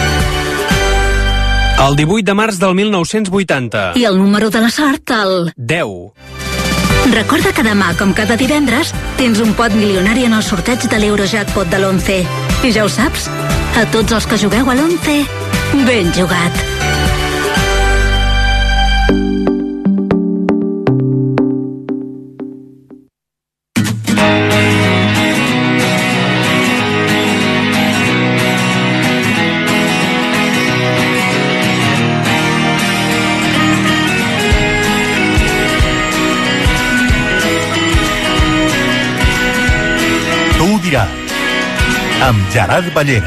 El 18 de març del 1980. I el número de la sort, el... 10. Recorda que demà, com cada divendres, tens un pot milionari en el sorteig de l'Eurojackpot de l'11. I ja ho saps, a tots els que jugueu a l'11, ben jugat. amb Gerard Ballera.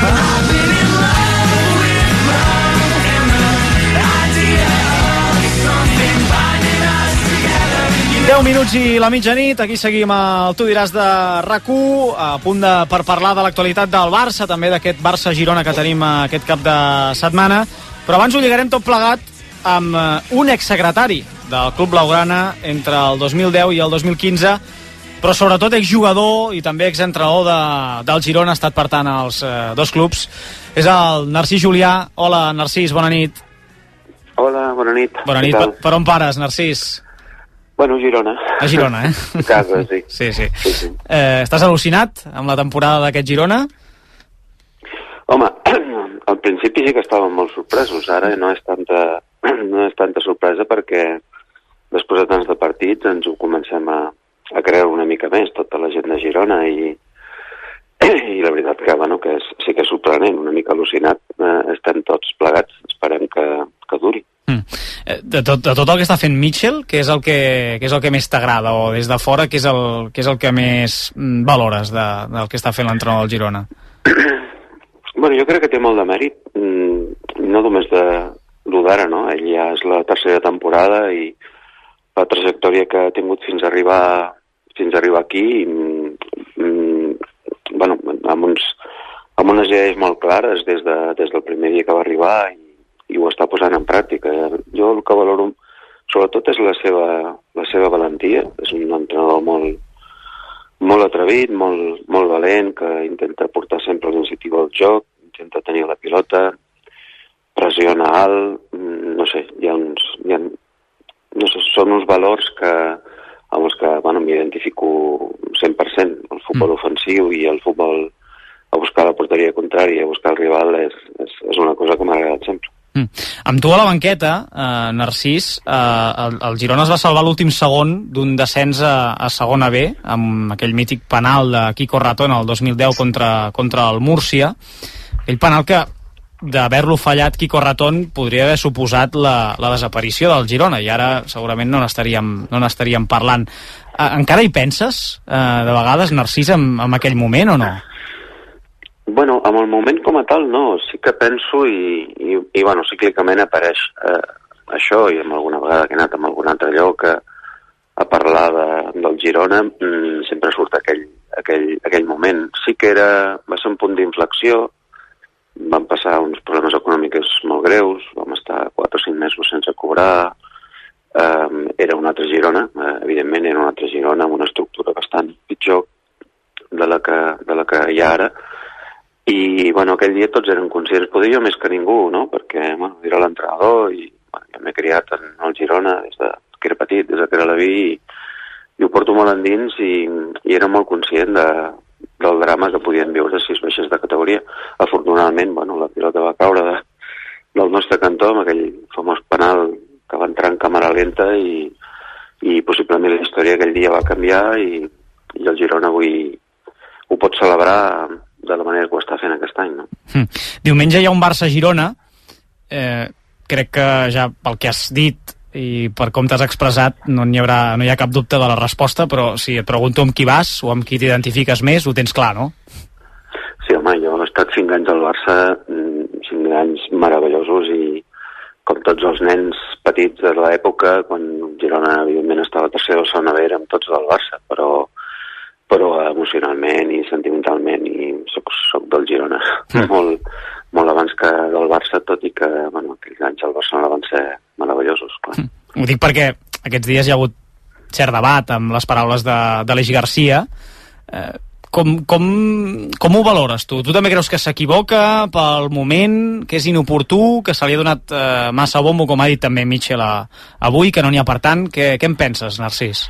10 minuts i la mitjanit, aquí seguim el Tu diràs de RAC1, a punt per parlar de l'actualitat del Barça, també d'aquest Barça-Girona que tenim aquest cap de setmana, però abans ho lligarem tot plegat amb un exsecretari del Club Blaugrana entre el 2010 i el 2015, però sobretot exjugador i també exentrenador del Girona, ha estat per tant als dos clubs, és el Narcís Julià. Hola, Narcís, bona nit. Hola, bona nit. Bona nit. Per on pares, Narcís? Bueno, Girona. A Girona, eh? A casa, sí. Sí. Estàs al·lucinat amb la temporada d'aquest Girona? Home, al principi sí que estàvem molt sorpresos. Ara no és tanta sorpresa perquè després de tants de partits ens ho comencem a creure una mica més, tota la gent de Girona, i la veritat que, bueno, que sí que és sorprenent, una mica al·lucinat. Estem tots plegats, esperem que duri. De tot el que està fent Mitchell, què és el que més t'agrada, o des de fora què és el que més valores del que està fent l'entrenador del Girona? Bueno, jo crec que té molt de mèrit, no només de l'Udara, no? Ell ja és la tercera temporada i la trajectòria que ha tingut fins a arribar aquí, bueno, amb unes idees molt clares des del primer dia que va arribar i ho està posant en pràctica. Jo el que valoro sobretot és la seva valentia. És un entrenador molt atrevit, molt valent, que intenta portar sempre l'iniciativa al joc, intenta tenir la pilota, pressiona alt, no sé, són uns valors amb els que bueno, m'identifico 100%. El futbol ofensiu i el futbol a buscar la porteria contrària, a buscar el rival, és una cosa que m'ha agradat sempre. Amb tu a la banqueta, Narcís, el Girona es va salvar l'últim segon d'un descens a segona B, amb aquell mític penal de Quico Ratón el 2010 contra el Múrcia. Aquell penal que, d'haver-lo fallat Quico Ratón, podria haver suposat la desaparició del Girona, i ara segurament no n'estaríem parlant. Encara hi penses, de vegades, Narcís, en aquell moment o no? Bueno, en el moment com a tal no, sí que penso i bueno, cíclicament apareix això, i amb alguna vegada que he anat amb algun altre lloc, que a parlar del Girona, sempre surt aquell moment. Sí que va ser un punt d'inflexió, van passar uns problemes econòmics molt greus, vam estar 4 o 5 mesos sense cobrar, era un altre Girona, evidentment era un altre Girona amb una estructura bastant pitjor de la que hi ha ara, i bueno, aquell dia tots eren conscients, poder jo més que ningú, no? Perquè bueno, era l'entrenador i bueno, jo m'he criat en el Girona des que era petit, des que era la vi, i ho porto molt endins i era molt conscient del drama que podien viure 6 baixes de categoria. Afortunadament, bueno, la pilota va caure del nostre cantó amb aquell famós penal que va entrar en càmera lenta i possiblement la història aquell dia va canviar i el Girona avui ho pot celebrar de la manera que ho està fent aquest any, no? Diumenge hi ha un Barça-Girona, crec que ja pel que has dit i per com t'has expressat no hi ha cap dubte de la resposta, però si et pregunto amb qui vas o amb qui t'identifiques més, ho tens clar, no? Sí, home, jo he estat 5 anys al Barça, 5 anys meravellosos i com tots els nens petits de l'època, quan Girona evidentment estava a tercera o segona B, érem tots del Barça, però emocionalment i sentimentalment i soc del Girona molt abans que del Barça, tot i que bueno, aquells anys al Barcelona van ser meravellosos, clar. Ho dic perquè aquests dies hi ha hagut cert debat amb les paraules d'Aleix Garcia. Com ho valores tu? Tu també creus que s'equivoca pel moment, que és inoportú, que se li ha donat massa bombo, com ha dit també Mitchell avui, que no n'hi ha per tant? Què en penses, Narcís?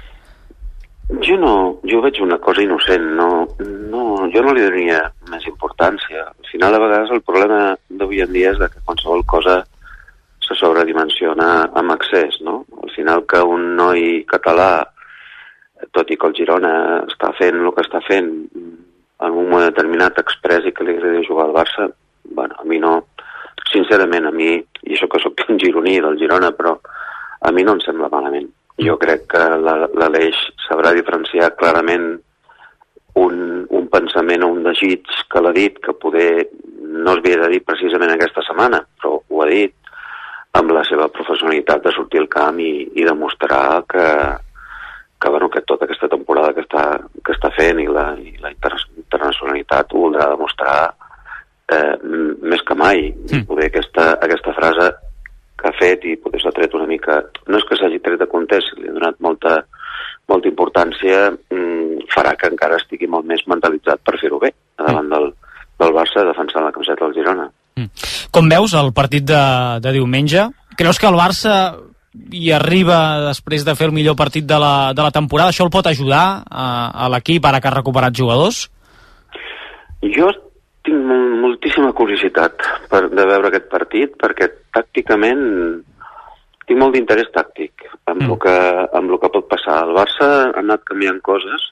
Jo veig una cosa innocent, jo no li donaria més importància. Al final, a vegades, el problema d'avui en dia és que qualsevol cosa se sobredimensiona amb excés, no? Al final, que un noi català, tot i que el Girona està fent el que està fent, en un moment determinat expressi que li agradaria jugar al Barça, bueno, a mi no, sincerament, a mi, i això que soc un gironí del Girona, però a mi no em sembla malament. Jo crec que l'Aleix sabrà diferenciar clarament un pensament o un desig que l'ha dit, que poder no es havia de dir precisament aquesta setmana, però ho ha dit amb la seva professionalitat de sortir al camp i demostrar que tota aquesta temporada que està fent i la internacionalitat ho voldrà demostrar més que mai. Poder aquesta frase que ha fet i poder s'ha tret una mica, no és que s'hagi tret de context, li ha donat molta importància, farà que encara estigui molt més mentalitzat per fer-ho bé davant del Barça defensant la camiseta del Girona. Com veus el partit de diumenge? Creus que el Barça hi arriba després de fer el millor partit de la temporada? Això el pot ajudar a l'equip ara que ha recuperat jugadors? Jo tinc moltíssima curiositat de veure aquest partit, perquè tàcticament tinc molt d'interès tàctic amb el que pot passar. El Barça ha anat canviant coses.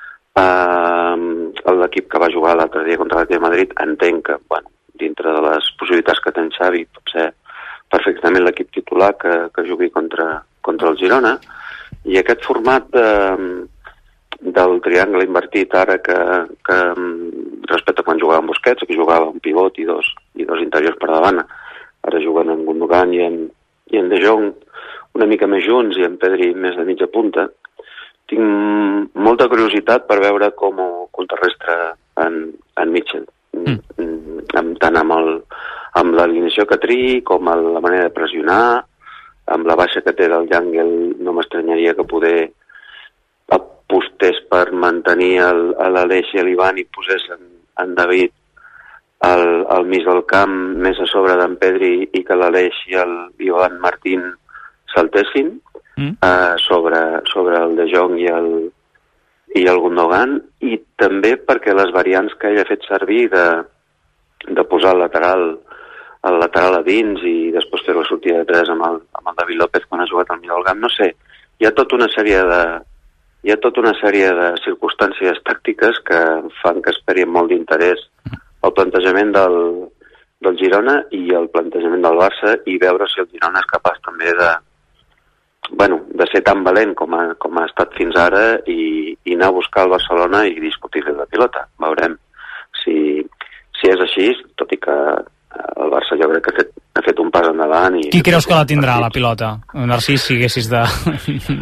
L'equip que va jugar l'altre dia contra l'Atlètic de Madrid entenc que, bueno, dintre de les possibilitats que té en Xavi, pot ser perfectament l'equip titular que jugui contra el Girona, i aquest format del triangle invertit ara que respecte a quan jugava amb Busquets, que jugava un pivot i dos interiors per davant, ara juguen en Gundogan i en De Jong una mica més junts i en Pedri més de mitja punta. Tinc molta curiositat per veure com ho contrarrestra en Mitchell, tant amb l'alineació que triï com amb la manera de pressionar, amb la baixa que té del Llangel. No m'estranyaria que poder apostés per mantenir l'Aleix i l'Ivan i posés en David al mig del camp, més a sobre d'en Pedri, i que l'Aleix i l'Ivan Martín saltessin sobre el De Jong i el Gundogan, i també perquè les variants que ell ha fet servir de posar el lateral a dins i després fer la sortida de 3 amb el David López quan ha jugat al mig del camp, no sé, hi ha tota una sèrie de circumstàncies tàctiques que fan que esperi amb molt d'interès el plantejament del Girona i el plantejament del Barça, i veure si el Girona és capaç també de ser tan valent com ha estat fins ara i anar a buscar el Barcelona i discutir-li la pilota. Veurem si és així, tot i que el Barça jo crec que ha fet un pas endavant. Qui creus que la tindrà, la pilota? Narcís, si haguessis de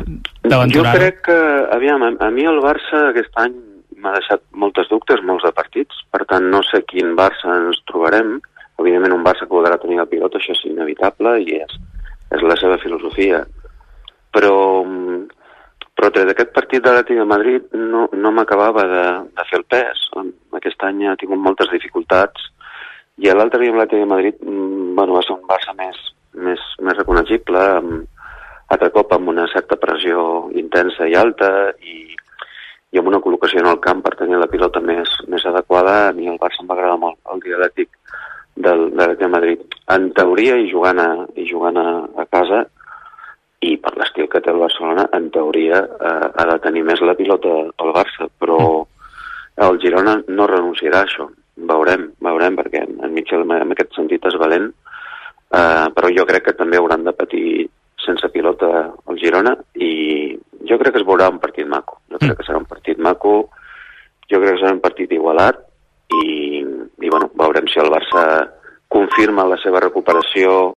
d'aventurar? Jo crec que, aviam, a mi el Barça aquest any m'ha deixat moltes dubtes, molts de partits, per tant no sé quin Barça ens trobarem. Evidentment un Barça que voldrà tenir la pilota, això és inevitable i és la seva filosofia. Però tret d'aquest partit de l'Atlètic de Madrid no m'acabava de fer el pes. Aquest any ha tingut moltes dificultats i l'altre dia amb l'Atlètic de Madrid va ser un Barça més reconeixible, altre cop amb una certa pressió intensa i alta i amb una col·locació en el camp per tenir la pilota més adequada. A mi el Barça em va agradar molt el dialèctic de l'Atlètic de Madrid. En teoria, i jugant a casa, i per l'estil que té el Barcelona, en teoria ha de tenir més la pilota el Barça, però el Girona no renunciarà a això. Veurem, perquè en Michel en aquest sentit és valent, però jo crec que també hauran de patir sense pilota el Girona i jo crec que es veurà un partit maco. Jo crec que serà un partit maco, jo crec que serà un partit igualat i bueno, veurem si el Barça confirma la seva recuperació